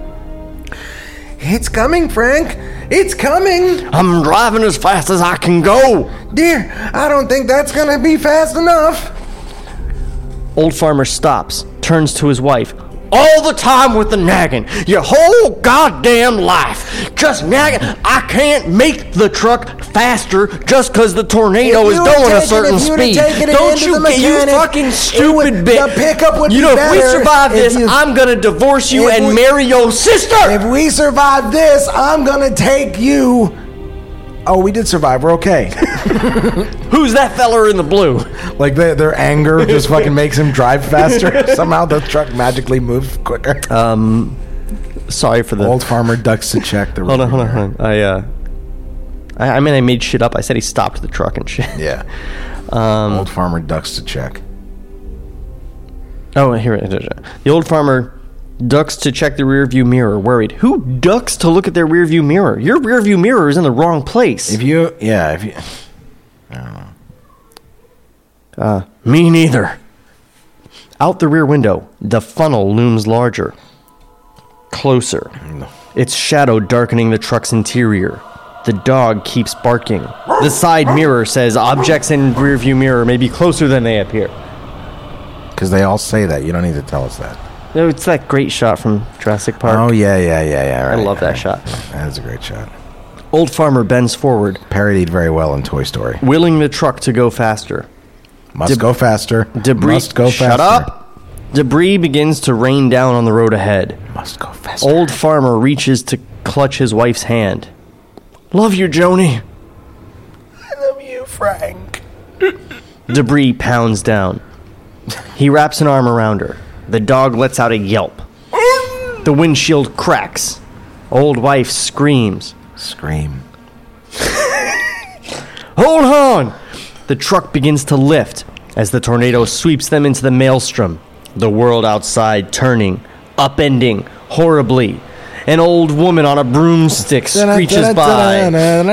It's coming, Frank. It's coming. I'm driving as fast as I can go. Dear, I don't think that's gonna be fast enough. Old farmer stops, turns to his wife. All the time with the nagging. Your whole goddamn life. Just nagging. I can't make the truck faster just because the tornado is going a certain speed. Don't you get you fucking stupid bitch. The pickup would be If we better survive this, I'm going to divorce you and marry your sister. If we survive this, I'm gonna take you. Oh, we did survive. We're okay. Who's that fella in the blue? Like their anger just fucking makes him drive faster. Somehow the truck magically moves quicker. Sorry for the... Old farmer ducks to check the... Hold on. I mean, I made shit up. I said he stopped the truck and shit. Yeah. Old farmer ducks to check. Oh, here it is. The old farmer ducks to check the rearview mirror, worried. Who ducks to look at their rearview mirror? Your rearview mirror is in the wrong place. If you... I don't know. Me neither. Out the rear window, the funnel looms larger. Closer. Its shadow darkening the truck's interior. The dog keeps barking. The side mirror says objects in rearview mirror may be closer than they appear. Because they all say that. You don't need to tell us that. No, it's that great shot from Jurassic Park. Oh, yeah. Right, I love that shot. That is a great shot. Old farmer bends forward, Parodied very well in Toy Story. willing the truck to go faster. Must go faster. Debris. Must go faster. Shut up! Debris begins to rain down on the road ahead. Must go faster. Old farmer reaches to clutch his wife's hand. Love you, Joni. I love you, Frank. Debris pounds down. He wraps an arm around her. The dog lets out a yelp. The windshield cracks. Old wife screams. Scream. Hold on! The truck begins to lift as the tornado sweeps them into the maelstrom. The world outside turning, upending, horribly. An old woman on a broomstick screeches by.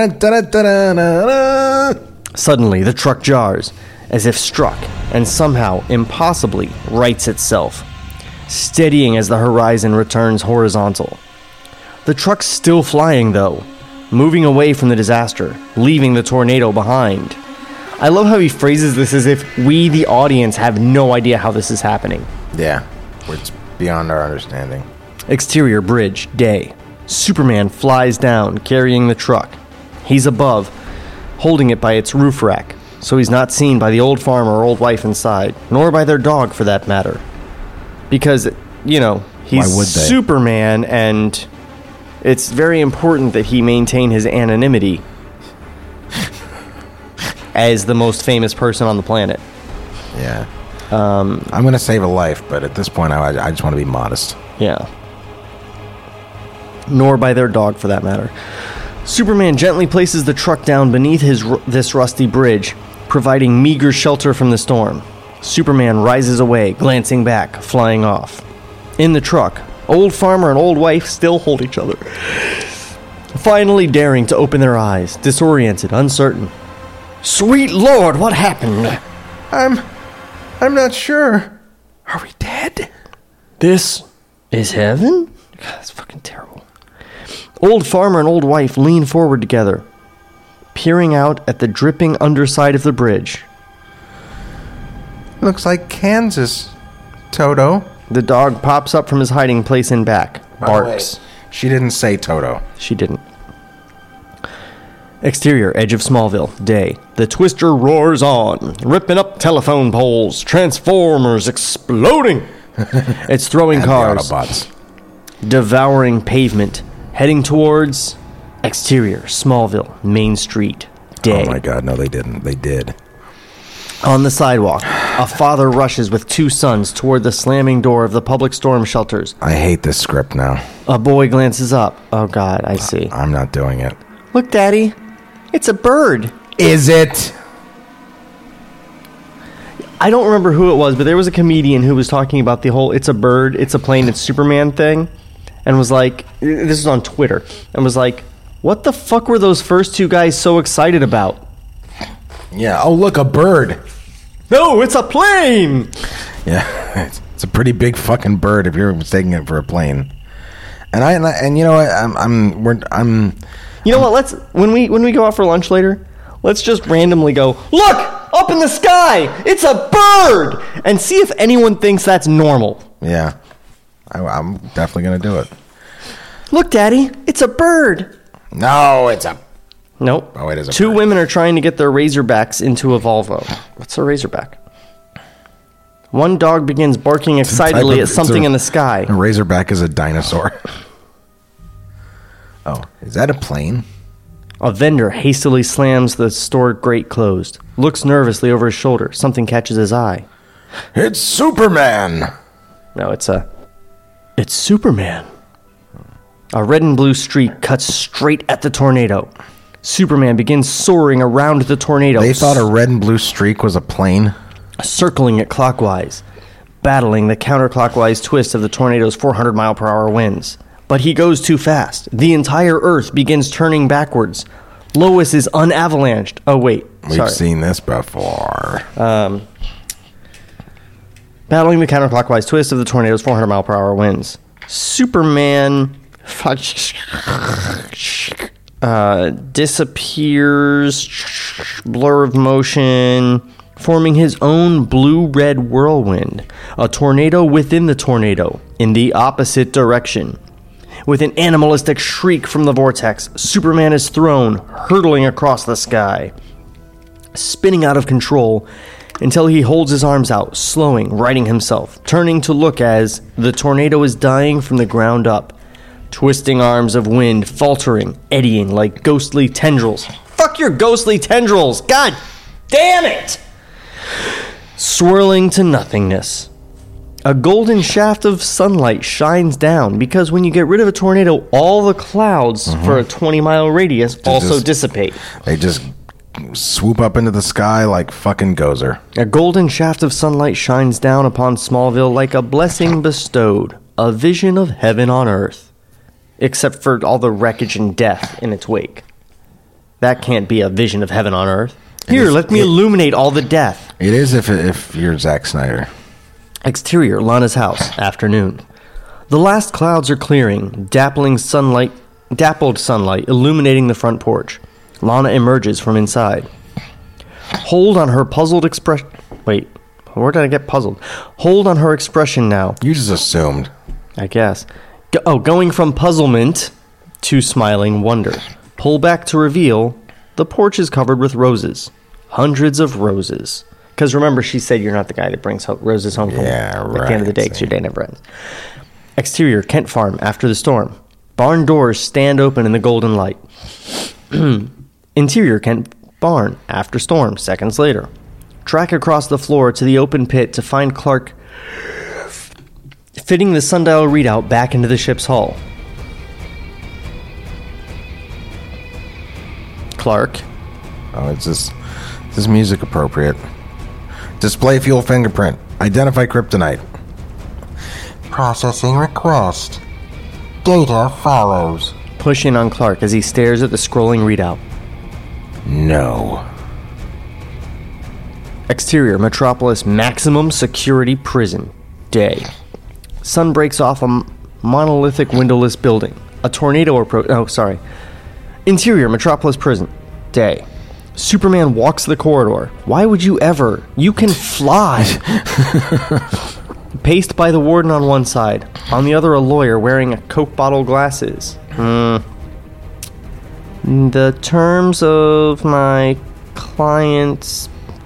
Suddenly, the truck jars, as if struck, and somehow, impossibly, rights itself, steadying as the horizon returns horizontal. The truck's still flying, though, moving away from the disaster, leaving the tornado behind. I love how he phrases this as if we, the audience, have no idea how this is happening. Yeah. It's beyond our understanding. Exterior bridge, day. Superman flies down, carrying the truck. He's above, holding it by its roof rack, so he's not seen by the old farmer or old wife inside, nor by their dog for that matter. Because, he's Why would they? Superman, and it's very important that he maintain his anonymity as the most famous person on the planet. Yeah. I'm going to save a life, but at this point, I just want to be modest. Yeah. Nor by their dog, for that matter. Superman gently places the truck down beneath this rusty bridge, providing meager shelter from the storm. Superman rises away, glancing back, flying off. In the truck, old farmer and old wife still hold each other, finally daring to open their eyes, disoriented, uncertain. Sweet Lord, what happened? I'm not sure. Are we dead? This is heaven? God, that's fucking terrible. Old farmer and old wife lean forward together, peering out at the dripping underside of the bridge. Looks like Kansas, Toto. The dog pops up from his hiding place in back, barks. She didn't say Toto. She didn't. Exterior, edge of Smallville, day. The twister roars on, ripping up telephone poles, transformers exploding. It's throwing And cars, the Autobots. devouring pavement, heading towards exterior, Smallville, Main Street, day. Oh my God, no, they didn't. They did. On the sidewalk, a father rushes with two sons toward the slamming door of the public storm shelters. I hate this script now. A boy glances up. Oh God, I see. I'm not doing it. Look, Daddy, it's a bird. Is it? I don't remember who it was, but there was a comedian who was talking about the whole "it's a bird, it's a plane, it's Superman" thing, and was like, this is on Twitter, and was like, what the fuck were those first two guys so excited about? Yeah. Oh, look, a bird. No, it's a plane. Yeah, it's a pretty big fucking bird if you're mistaking it for a plane. And you know what? I'm. You know what? Let's when we go out for lunch later, let's just randomly go, look up in the sky. It's a bird, and see if anyone thinks that's normal. Yeah, I'm definitely gonna do it. Look, Daddy, it's a bird. No, it's a. Nope. Oh, it is a Two bird. women are trying to get their Razorbacks into a Volvo. What's a Razorback? One dog begins barking excitedly at something in the sky. A Razorback is a dinosaur. Oh, is that a plane? A vendor hastily slams the store grate closed, looks nervously over his shoulder. Something catches his eye. It's Superman! No, it's Superman. A red and blue streak cuts straight at the tornado. Superman begins soaring around the tornado. They thought a red and blue streak was a plane? Circling it clockwise, battling the counterclockwise twist of the tornado's 400-mile-per-hour winds. But he goes too fast. The entire Earth begins turning backwards. Lois is unavalanched. Oh, wait. We've seen this before. Battling the counterclockwise twist of the tornado's 400-mile-per-hour winds. Superman disappears, blur of motion, forming his own blue-red whirlwind, a tornado within the tornado, in the opposite direction. With an animalistic shriek from the vortex, Superman is thrown, hurtling across the sky, spinning out of control until he holds his arms out, slowing, righting himself, turning to look as the tornado is dying from the ground up. Twisting arms of wind, faltering, eddying like ghostly tendrils. Fuck your ghostly tendrils! God damn it! Swirling to nothingness. A golden shaft of sunlight shines down because when you get rid of a tornado, all the clouds for a 20-mile radius also dissipate. They just swoop up into the sky like fucking Gozer. A golden shaft of sunlight shines down upon Smallville like a blessing bestowed, a vision of heaven on earth. Except for all the wreckage and death in its wake. That can't be a vision of heaven on earth. Here, let me illuminate all the death. It is if you're Zack Snyder. Exterior, Lana's house, afternoon. The last clouds are clearing, dappled sunlight illuminating the front porch. Lana emerges from inside. Hold on her puzzled expression. Wait, where did I get puzzled? Hold on her expression now. You just assumed. I guess. Going from puzzlement to smiling wonder. Pull back to reveal the porch is covered with roses. Hundreds of roses. Because remember, she said you're not the guy that brings roses home from at the end of the day because your day never ends. Exterior, Kent Farm, after the storm. Barn doors stand open in the golden light. Interior, Kent Barn, after storm, seconds later. Track across the floor to the open pit to find Clark fitting the sundial readout back into the ship's hull. Clark. Oh, is this music appropriate? Display fuel fingerprint. Identify kryptonite. Processing request. Data follows. Push in on Clark as he stares at the scrolling readout. No. Exterior, Metropolis Maximum Security Prison. Day. Sun breaks off a monolithic windowless building. A tornado Interior, Metropolis Prison. Day. Superman walks the corridor. Why would you ever? You can fly. Paced by the warden on one side. On the other, a lawyer wearing a Coke bottle glasses. The terms of my client's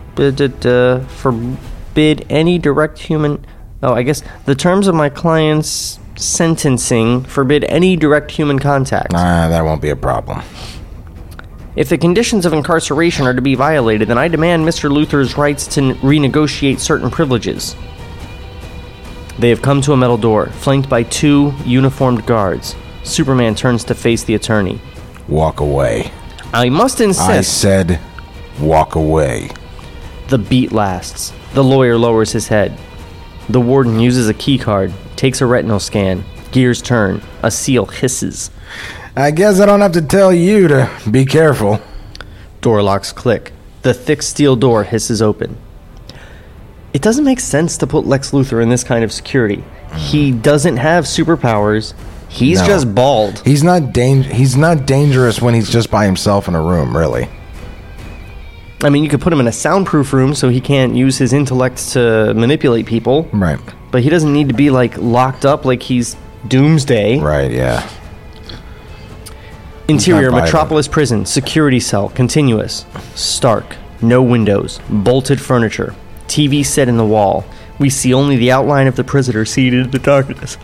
forbid any direct human... Oh, I guess the terms of my client's sentencing forbid any direct human contact. That won't be a problem. If the conditions of incarceration are to be violated, then I demand Mr. Luthor's rights to renegotiate certain privileges. They have come to a metal door, flanked by two uniformed guards. Superman turns to face the attorney. Walk away. I must insist. I said walk away. The beat lasts. The lawyer lowers his head. The warden uses a key card, takes a retinal scan. Gears turn. A seal hisses. I guess I don't have to tell you to be careful. Door locks click. The thick steel door hisses open. It doesn't make sense to put Lex Luthor in this kind of security. He doesn't have superpowers. He's No. just bald. He's not dangerous when he's just by himself in a room, really. I mean, you could put him in a soundproof room so he can't use his intellect to manipulate people. Right. But he doesn't need to be, like, locked up like he's Doomsday. Right, yeah. Interior, Not violent. Metropolis Prison, security cell, continuous. Stark, no windows, bolted furniture, TV set in the wall. We see only the outline of the prisoner seated in the darkness.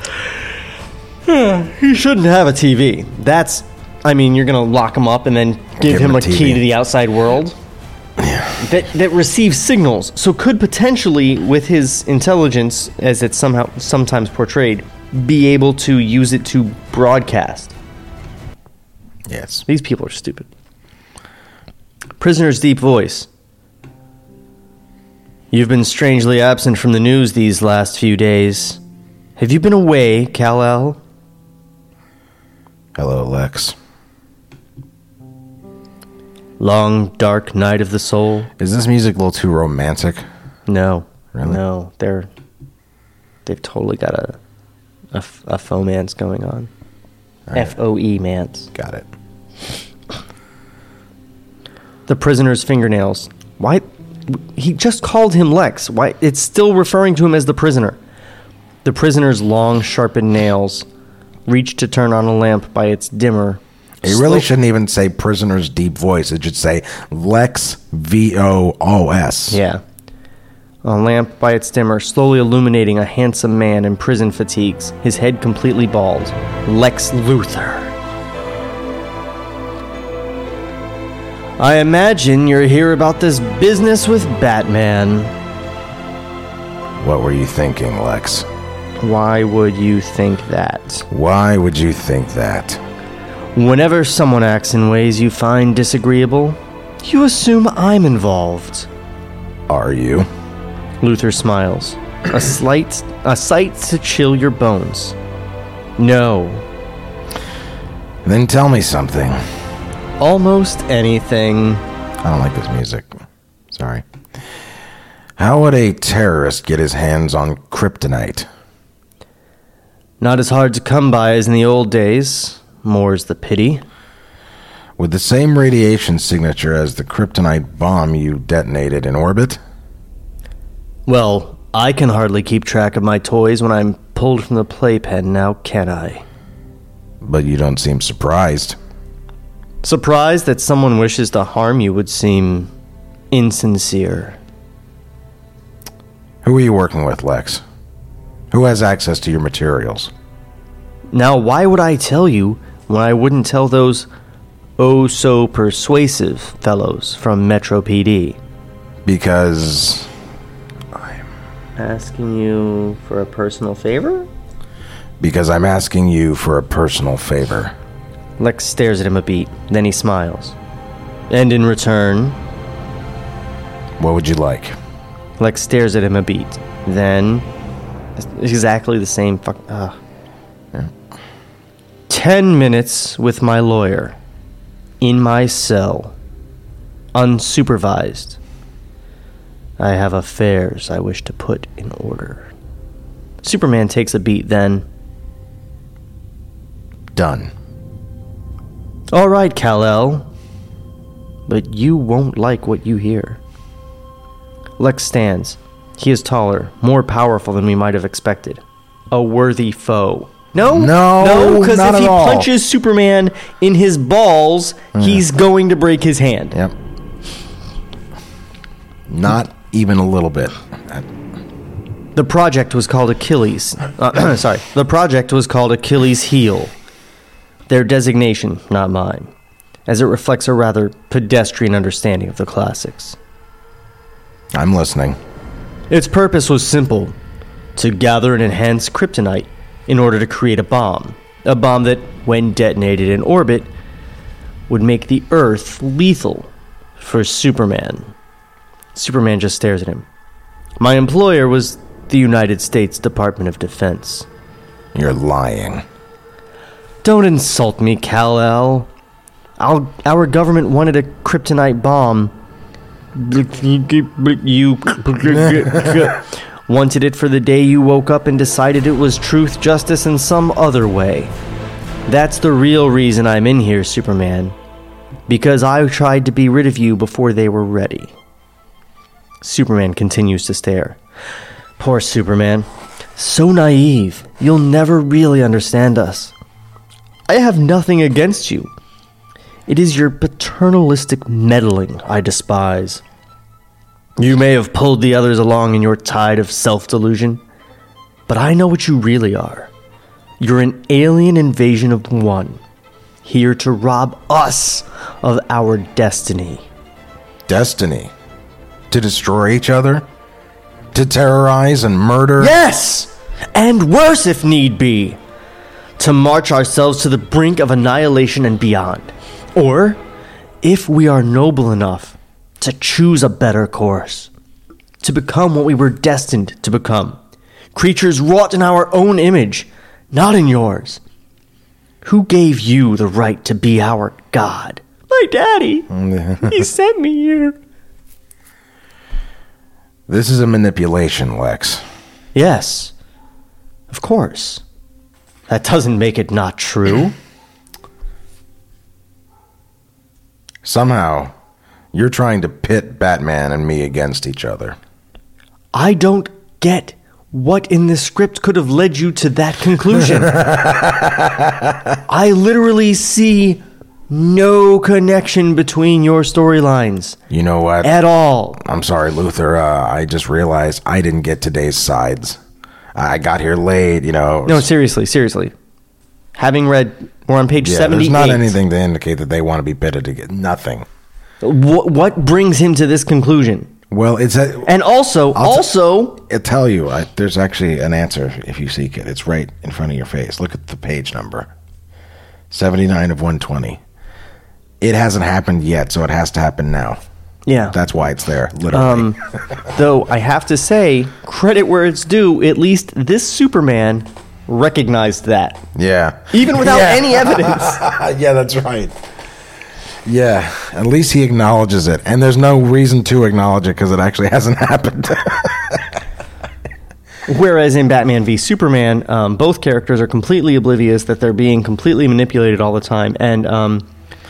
He shouldn't have a TV. You're going to lock him up and then give him a key TV. to the outside world? That receives signals, so could potentially, with his intelligence, as it's sometimes portrayed, be able to use it to broadcast. Yes. These people are stupid. Prisoner's deep voice. You've been strangely absent from the news these last few days. Have you been away, Kal-El? Hello, Lex. Long, dark night of the soul? Is this music a little too romantic? No. Really? No, they've totally got a fomance going on. All right. F-O-E mance. Got it. The prisoner's fingernails. Why? He just called him Lex. Why? It's still referring to him as the prisoner. The prisoner's long, sharpened nails reach to turn on a lamp by its dimmer. It really shouldn't even say prisoner's deep voice. It should say Lex V-O-O-S. Yeah. A lamp by its dimmer, slowly illuminating a handsome man in prison fatigues, his head completely bald. Lex Luthor. I imagine you're here about this business with Batman. What were you thinking, Lex? Why would you think that? Why would you think that? Whenever someone acts in ways you find disagreeable, you assume I'm involved. Are you? Luthor smiles. A sight to chill your bones. No. Then tell me something. Almost anything. I don't like this music. Sorry. How would a terrorist get his hands on kryptonite? Not as hard to come by as in the old days. More's the pity. With the same radiation signature as the kryptonite bomb you detonated in orbit? Well, I can hardly keep track of my toys when I'm pulled from the playpen now, can I? But you don't seem surprised. Surprised that someone wishes to harm you would seem insincere. Who are you working with, Lex? Who has access to your materials? Now, why would I tell you when I wouldn't tell those oh-so-persuasive fellows from Metro PD? Because... Asking you for a personal favor? Because I'm asking you for a personal favor. Lex stares at him a beat, then he smiles. And in return... What would you like? Lex stares at him a beat, then... Exactly the same 10 minutes with my lawyer. In my cell. Unsupervised. I have affairs I wish to put in order. Superman takes a beat, then... Done. All right, Kal-El. But you won't like what you hear. Lex stands. He is taller, more powerful than we might have expected. A worthy foe. No, because not if he at all. punches Superman in his balls, he's going to break his hand. Yep. Not even a little bit. The project was called Achilles. The project was called Achilles' Heel. Their designation, not mine, as it reflects a rather pedestrian understanding of the classics. I'm listening. Its purpose was simple: to gather and enhance kryptonite in order to create a bomb that, when detonated in orbit, would make the Earth lethal for Superman. Superman just stares at him. My employer was the United States Department of Defense. You're lying. Don't insult me, Kal-El. Our government wanted a kryptonite bomb. You wanted it for the day you woke up and decided it was truth, justice, and some other way. That's the real reason I'm in here, Superman. Because I tried to be rid of you before they were ready. Superman continues to stare. Poor Superman. So naive. You'll never really understand us. I have nothing against you. It is your paternalistic meddling I despise. You may have pulled the others along in your tide of self-delusion, but I know what you really are. You're an alien invasion of one, here to rob us of our destiny. Destiny? To destroy each other? To terrorize and murder? Yes! And worse if need be. To march ourselves to the brink of annihilation and beyond. Or, if we are noble enough, to choose a better course. To become what we were destined to become. Creatures wrought in our own image, not in yours. Who gave you the right to be our god? My daddy. He sent me here. This is a manipulation, Lex. Yes, of course. That doesn't make it not true. Somehow, you're trying to pit Batman and me against each other. I don't get what in the script could have led you to that conclusion. I literally see no connection between your storylines. You know what? At all. I'm sorry, Luthor. I just realized I didn't get today's sides. I got here late, No, seriously. Having read, we're on page 78. There's not anything to indicate that they want to be pitted together. Nothing. What brings him to this conclusion? Well, it's and also, I'll tell you, there's actually an answer if you seek it. It's right in front of your face. Look at the page number, 79 of 120. It hasn't happened yet, so it has to happen now. Yeah, that's why it's there. Literally. Though I have to say, credit where it's due. At least this Superman recognized that. Yeah, even without any evidence. Yeah, that's right. Yeah, at least he acknowledges it. And there's no reason to acknowledge it because it actually hasn't happened. Whereas in Batman v Superman, both characters are completely oblivious that they're being completely manipulated all the time. And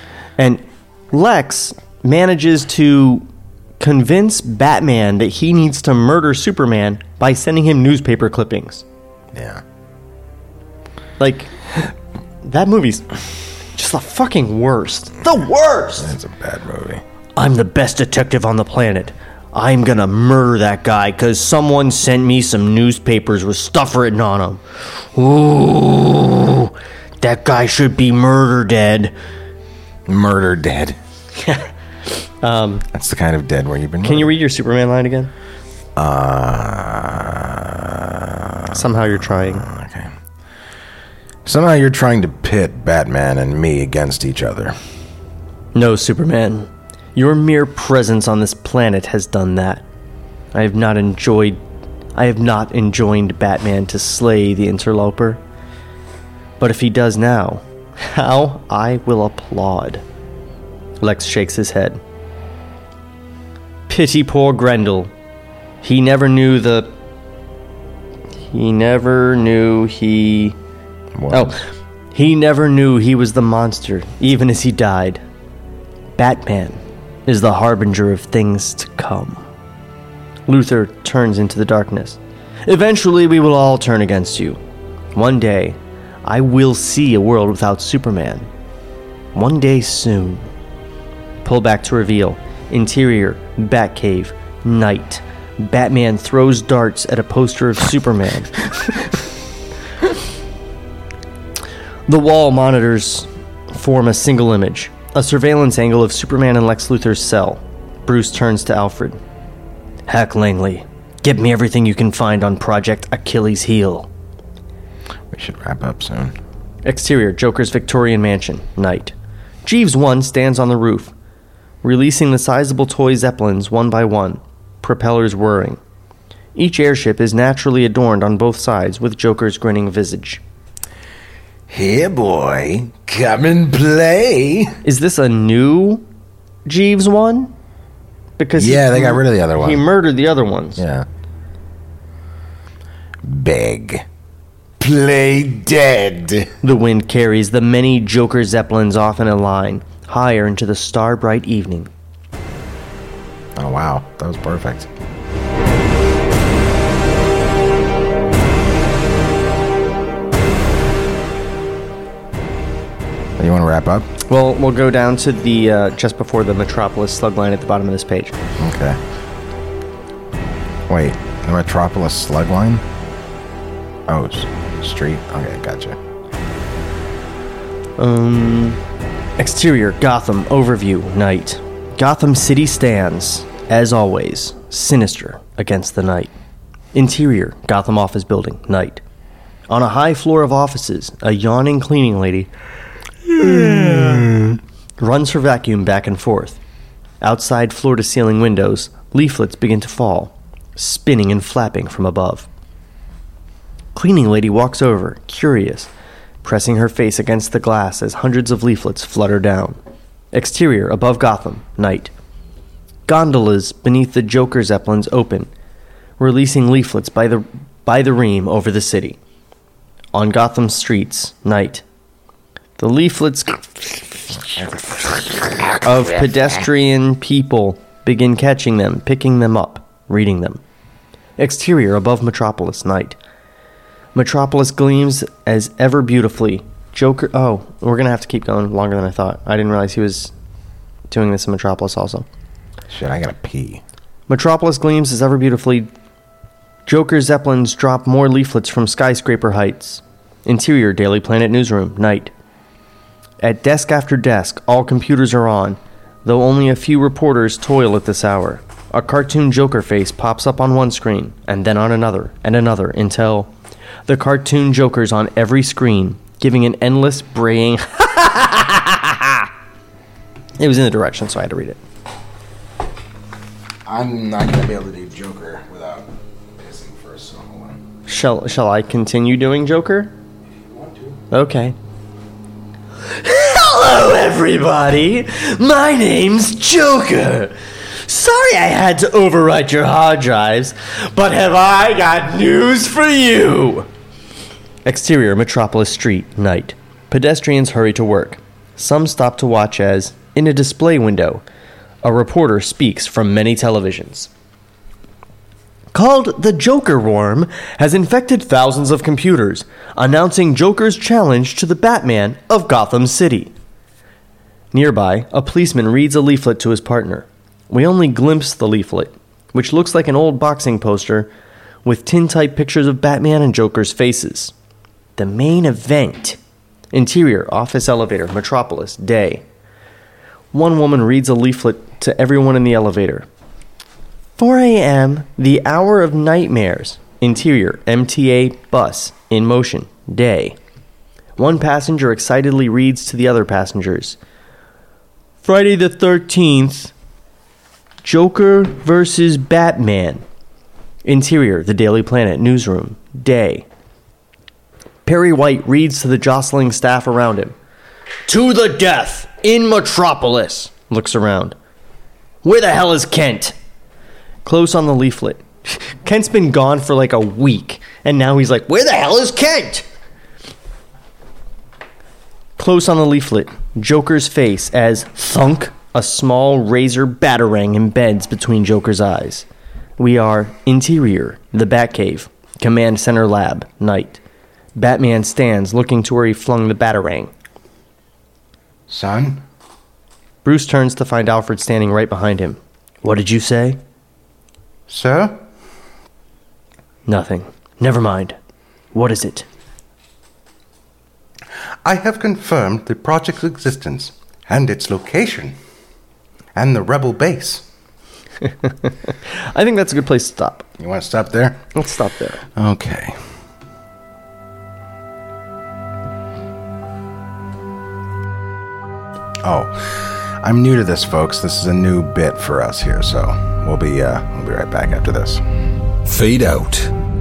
Lex manages to convince Batman that he needs to murder Superman by sending him newspaper clippings. Yeah. Like, that movie's just the fucking worst. The worst! It's a bad movie. I'm the best detective on the planet. I'm gonna murder that guy because someone sent me some newspapers with stuff written on them. Ooh, that guy should be murder dead. Murder dead. That's the kind of dead where you've been murdered. Can you read your Superman line again? Somehow you're trying. Okay. Somehow you're trying to pit Batman and me against each other. No, Superman. Your mere presence on this planet has done that. I have not enjoined Batman to slay the interloper. But if he does now, how I will applaud. Lex shakes his head. Pity poor Grendel. He never knew he never knew he was the monster, even as he died. Batman is the harbinger of things to come. Luthor turns into the darkness. Eventually we will all turn against you. One day, I will see a world without Superman. One day soon. Pull back to reveal. Interior, Batcave, night. Batman throws darts at a poster of Superman. The wall monitors form a single image. A surveillance angle of Superman and Lex Luthor's cell. Bruce turns to Alfred. Hack Langley, get me everything you can find on Project Achilles' Heel. We should wrap up soon. Exterior, Joker's Victorian mansion, night. Jeeves 1 stands on the roof, releasing the sizable toy Zeppelins one by one, propellers whirring. Each airship is naturally adorned on both sides with Joker's grinning visage. Here, boy. Come and play. Is this a new Jeeves one? Because they got rid of the other one. He murdered the other ones. Yeah. Beg. Play dead. The wind carries the many Joker Zeppelins off in a line, higher into the star-bright evening. Oh, wow. That was perfect. You want to wrap up? Well, we'll go down to the just before the Metropolis slug line at the bottom of this page. Okay. Wait, the Metropolis slug line? Oh, street? Okay, gotcha. Exterior, Gotham, overview, night. Gotham City stands, as always, sinister against the night. Interior, Gotham office building, night. On a high floor of offices, a yawning cleaning lady runs her vacuum back and forth. Outside floor-to-ceiling windows, leaflets begin to fall, spinning and flapping from above. Cleaning lady walks over, curious, pressing her face against the glass as hundreds of leaflets flutter down. Exterior, above Gotham, night. Gondolas beneath the Joker Zeppelins open, releasing leaflets by the ream over the city. On Gotham streets, night. The leaflets of pedestrian people begin catching them, picking them up, reading them. Exterior, above Metropolis, night. Metropolis gleams as ever beautifully. Joker... Oh, we're going to have to keep going longer than I thought. I didn't realize he was doing this in Metropolis also. Shit, I gotta pee. Metropolis gleams as ever beautifully. Joker Zeppelins drop more leaflets from skyscraper heights. Interior, Daily Planet newsroom, night. At desk after desk, all computers are on, though only a few reporters toil at this hour. A cartoon Joker face pops up on one screen, and then on another, and another, until the cartoon Joker's on every screen, giving an endless braying It was in the direction, so I had to read it. I'm not gonna be able to do Joker without pissing first, so hold on. Shall I continue doing Joker? If you want to. Okay. Hello, everybody! My name's Joker! Sorry I had to overwrite your hard drives, but have I got news for you! Exterior, Metropolis Street, night. Pedestrians hurry to work. Some stop to watch as, in a display window, a reporter speaks from many televisions. Called the Joker Worm, has infected thousands of computers, announcing Joker's challenge to the Batman of Gotham City. Nearby, a policeman reads a leaflet to his partner. We only glimpse the leaflet, which looks like an old boxing poster with tin-type pictures of Batman and Joker's faces. The main event. Interior, office elevator, Metropolis, day. One woman reads a leaflet to everyone in the elevator. 4 a.m., the hour of nightmares. Interior, MTA bus, in motion, day. One passenger excitedly reads to the other passengers. Friday the 13th, Joker versus Batman. Interior, the Daily Planet newsroom, day. Perry White reads to the jostling staff around him. To the death, in Metropolis. Looks around. Where the hell is Kent? Close on the leaflet. Kent's been gone for like a week, and now he's like, where the hell is Kent? Close on the leaflet, Joker's face as thunk, a small razor batarang embeds between Joker's eyes. We are interior, the Batcave, Command Center Lab, night. Batman stands looking to where he flung the batarang. Son? Bruce turns to find Alfred standing right behind him. What did you say? Sir? Nothing. Never mind. What is it? I have confirmed the project's existence and its location and the rebel base. I think that's a good place to stop. You want to stop there? Let's stop there. Okay. Oh, I'm new to this, folks. This is a new bit for us here, so we'll be right back after this. Fade out.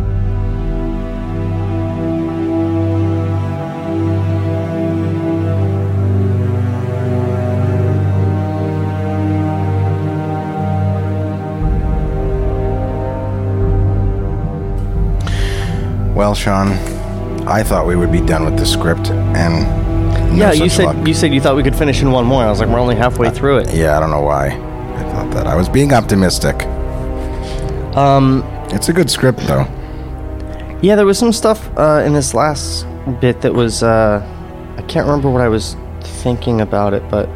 Well, Sean, I thought we would be done with the script, and no Yeah, such luck. you said you thought we could finish in one more. I was like, we're only halfway through it. Yeah, I don't know why. I thought that. I was being optimistic. It's a good script, though. Yeah, there was some stuff in this last bit that was I can't remember what I was thinking about it, but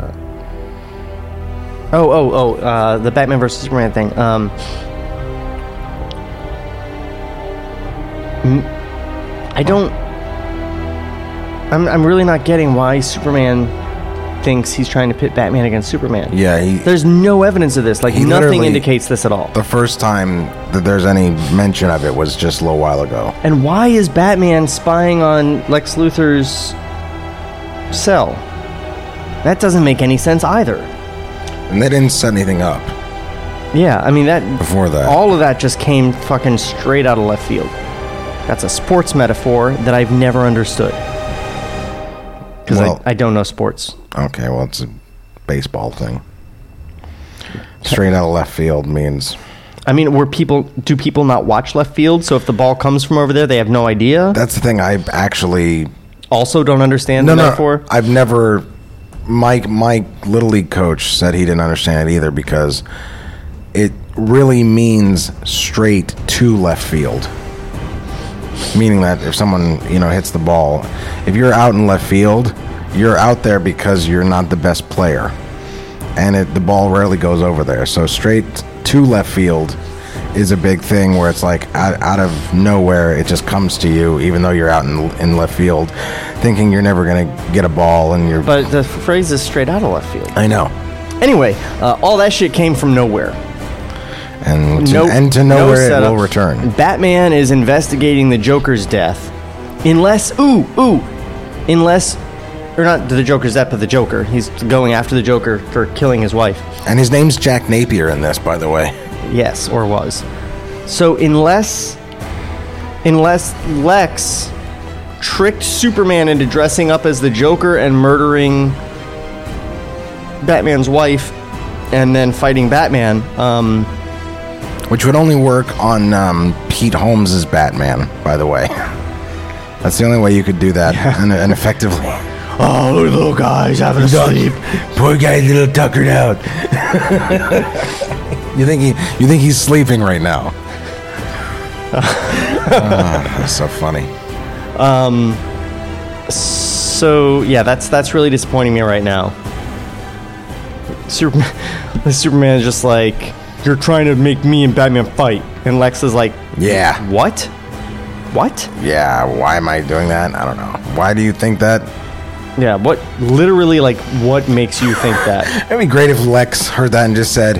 the Batman vs Superman thing. I'm really not getting why Superman thinks he's trying to pit Batman against Superman. Yeah, There's no evidence of this. Like, He nothing literally- indicates this at all. the first time that there's any mention of it was just a little while ago. And why is Batman spying on Lex Luthor's cell? That doesn't make any sense either. And they didn't set anything up Yeah, I mean, that before that. all of that just came fucking straight out of left field. That's a sports metaphor that I've never understood. Because Well- I don't know sports. Okay, well, it's a baseball thing. Straight out of left field means... I mean, do people not watch left field? So if the ball comes from over there, they have no idea? That's the thing. I actually... Also don't understand the metaphor? I've never... My Little League coach said he didn't understand it either because it really means straight to left field. Meaning that if someone, hits the ball, if you're out in left field, you're out there because you're not the best player. And the ball rarely goes over there. So straight to left field is a big thing where it's like out of nowhere, it just comes to you, even though you're out in left field, thinking you're never going to get a ball and you're... But the phrase is straight out of left field. I know. Anyway, all that shit came from nowhere. And to No nowhere it setup. will return. Batman is investigating the Joker's death. Unless, or not the Joker's death, but the Joker. He's going after the Joker for killing his wife. And his name's Jack Napier in this, by the way. Yes, or was. So unless Lex tricked Superman into dressing up as the Joker and murdering Batman's wife and then fighting Batman, Which would only work on Pete Holmes' Batman, by the way. That's the only way you could do that and effectively. oh, little guy's having a sleep. Poor guy's a little tuckered out. You think he's sleeping right now? That's so funny. So yeah, that's really disappointing me right now. Superman is just like, you're trying to make me and Batman fight, and Lex is like, Yeah. what? Yeah, why am I doing that? I don't know. Why do you think that? Yeah, what? Literally, like, what makes you think that? It'd be great if Lex heard that and just said,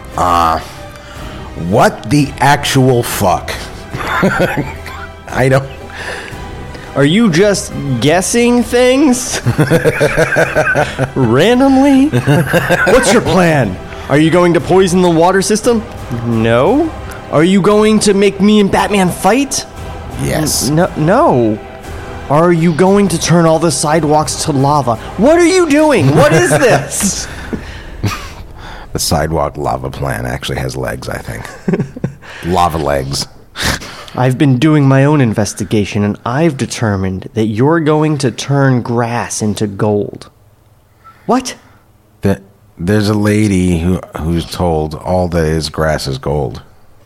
what the actual fuck? I don't... Are you just guessing things randomly? What's your plan? Are you going to poison the water system? No. Are you going to make me and Batman fight? Yes. No. Are you going to turn all the sidewalks to lava? What are you doing? What is this? The sidewalk lava plan actually has legs, I think. Lava legs. I've been doing my own investigation, and I've determined that you're going to turn grass into gold. What? There's a lady who's told all that is grass is gold.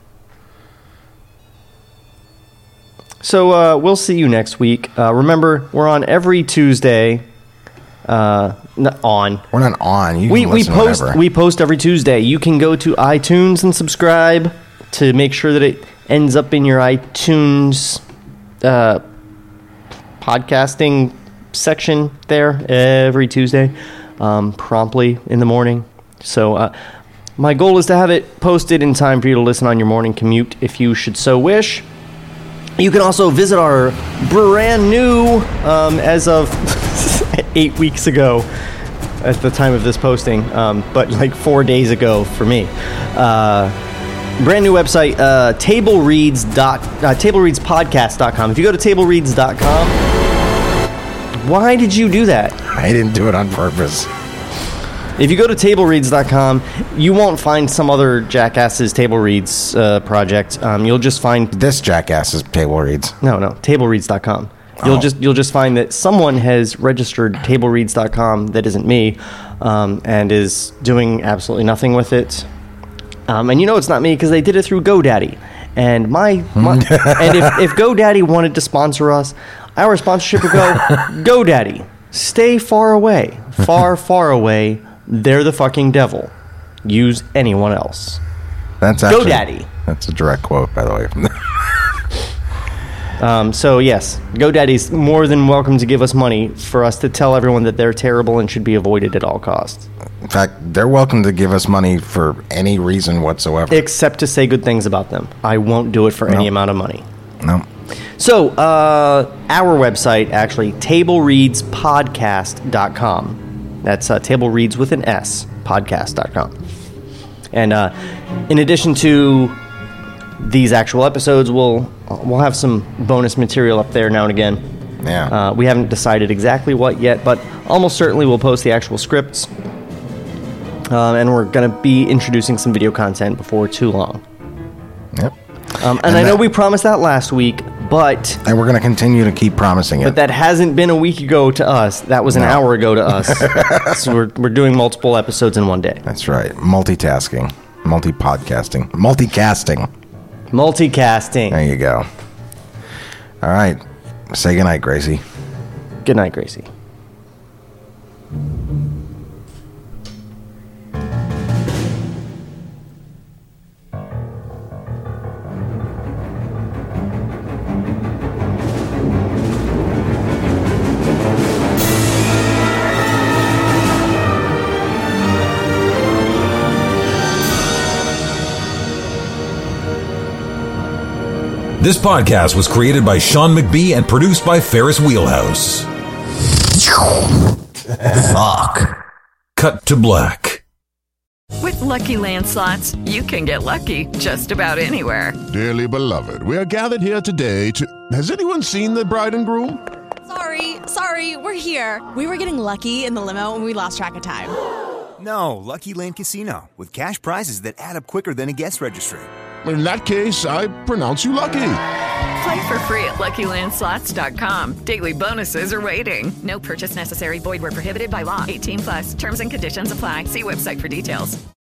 So we'll see you next week. Remember, we're on every Tuesday. We're not on. You can We listen post whenever. we post every Tuesday. You can go to iTunes and subscribe to make sure that it ends up in your iTunes podcasting section there every Tuesday, promptly in the morning. So my goal is to have it posted in time for you to listen on your morning commute if you should so wish. You can also visit our brand new, as of 8 weeks ago at the time of this posting, but like 4 days ago for me, brand new website, tablereadspodcast.com. If you go to tablereads.com, why did you do that? I didn't do it on purpose. If you go to tablereads.com, you won't find some other jackass's Table Reads project. You'll just find This jackass's Table Reads. no, tablereads.com. You'll just find that someone has registered tablereads.com that isn't me, and is doing absolutely nothing with it. And you know it's not me because they did it through GoDaddy. And and if GoDaddy wanted to sponsor us, our sponsorship would go, GoDaddy, stay far away, far away. They're the fucking devil. Use anyone else. That's actually, GoDaddy. That's a direct quote, by the way. So yes, GoDaddy's more than welcome to give us money for us to tell everyone that they're terrible and should be avoided at all costs. In fact, they're welcome to give us money for any reason whatsoever. Except to say good things about them. I won't do it for any amount of money. No. So, our website, actually, tablereadspodcast.com. That's Table Reads with an S, podcast.com. And in addition to these actual episodes, we'll have some bonus material up there now and again. Yeah. We haven't decided exactly what yet, but almost certainly we'll post the actual scripts. And we're going to be introducing some video content before too long. Yep. And I know we promised that last week, but... And we're going to continue to keep promising it. But that hasn't been a week ago to us. That was an hour ago to us. So we're doing multiple episodes in one day. That's right. Multitasking. Multi-podcasting. Multicasting. Multicasting. There you go. All right. Say goodnight, Gracie. Good night, Gracie. This podcast was created by Sean McBee and produced by Ferris Wheelhouse. Fuck. Cut to black. With Lucky Land Slots, you can get lucky just about anywhere. Dearly beloved, we are gathered here today to... Has anyone seen the bride and groom? Sorry, we're here. We were getting lucky in the limo and we lost track of time. No, Lucky Land Casino, with cash prizes that add up quicker than a guest registry. In that case, I pronounce you lucky. Play for free at LuckyLandSlots.com. Daily bonuses are waiting. No purchase necessary. Void where prohibited by law. 18+. Terms and conditions apply. See website for details.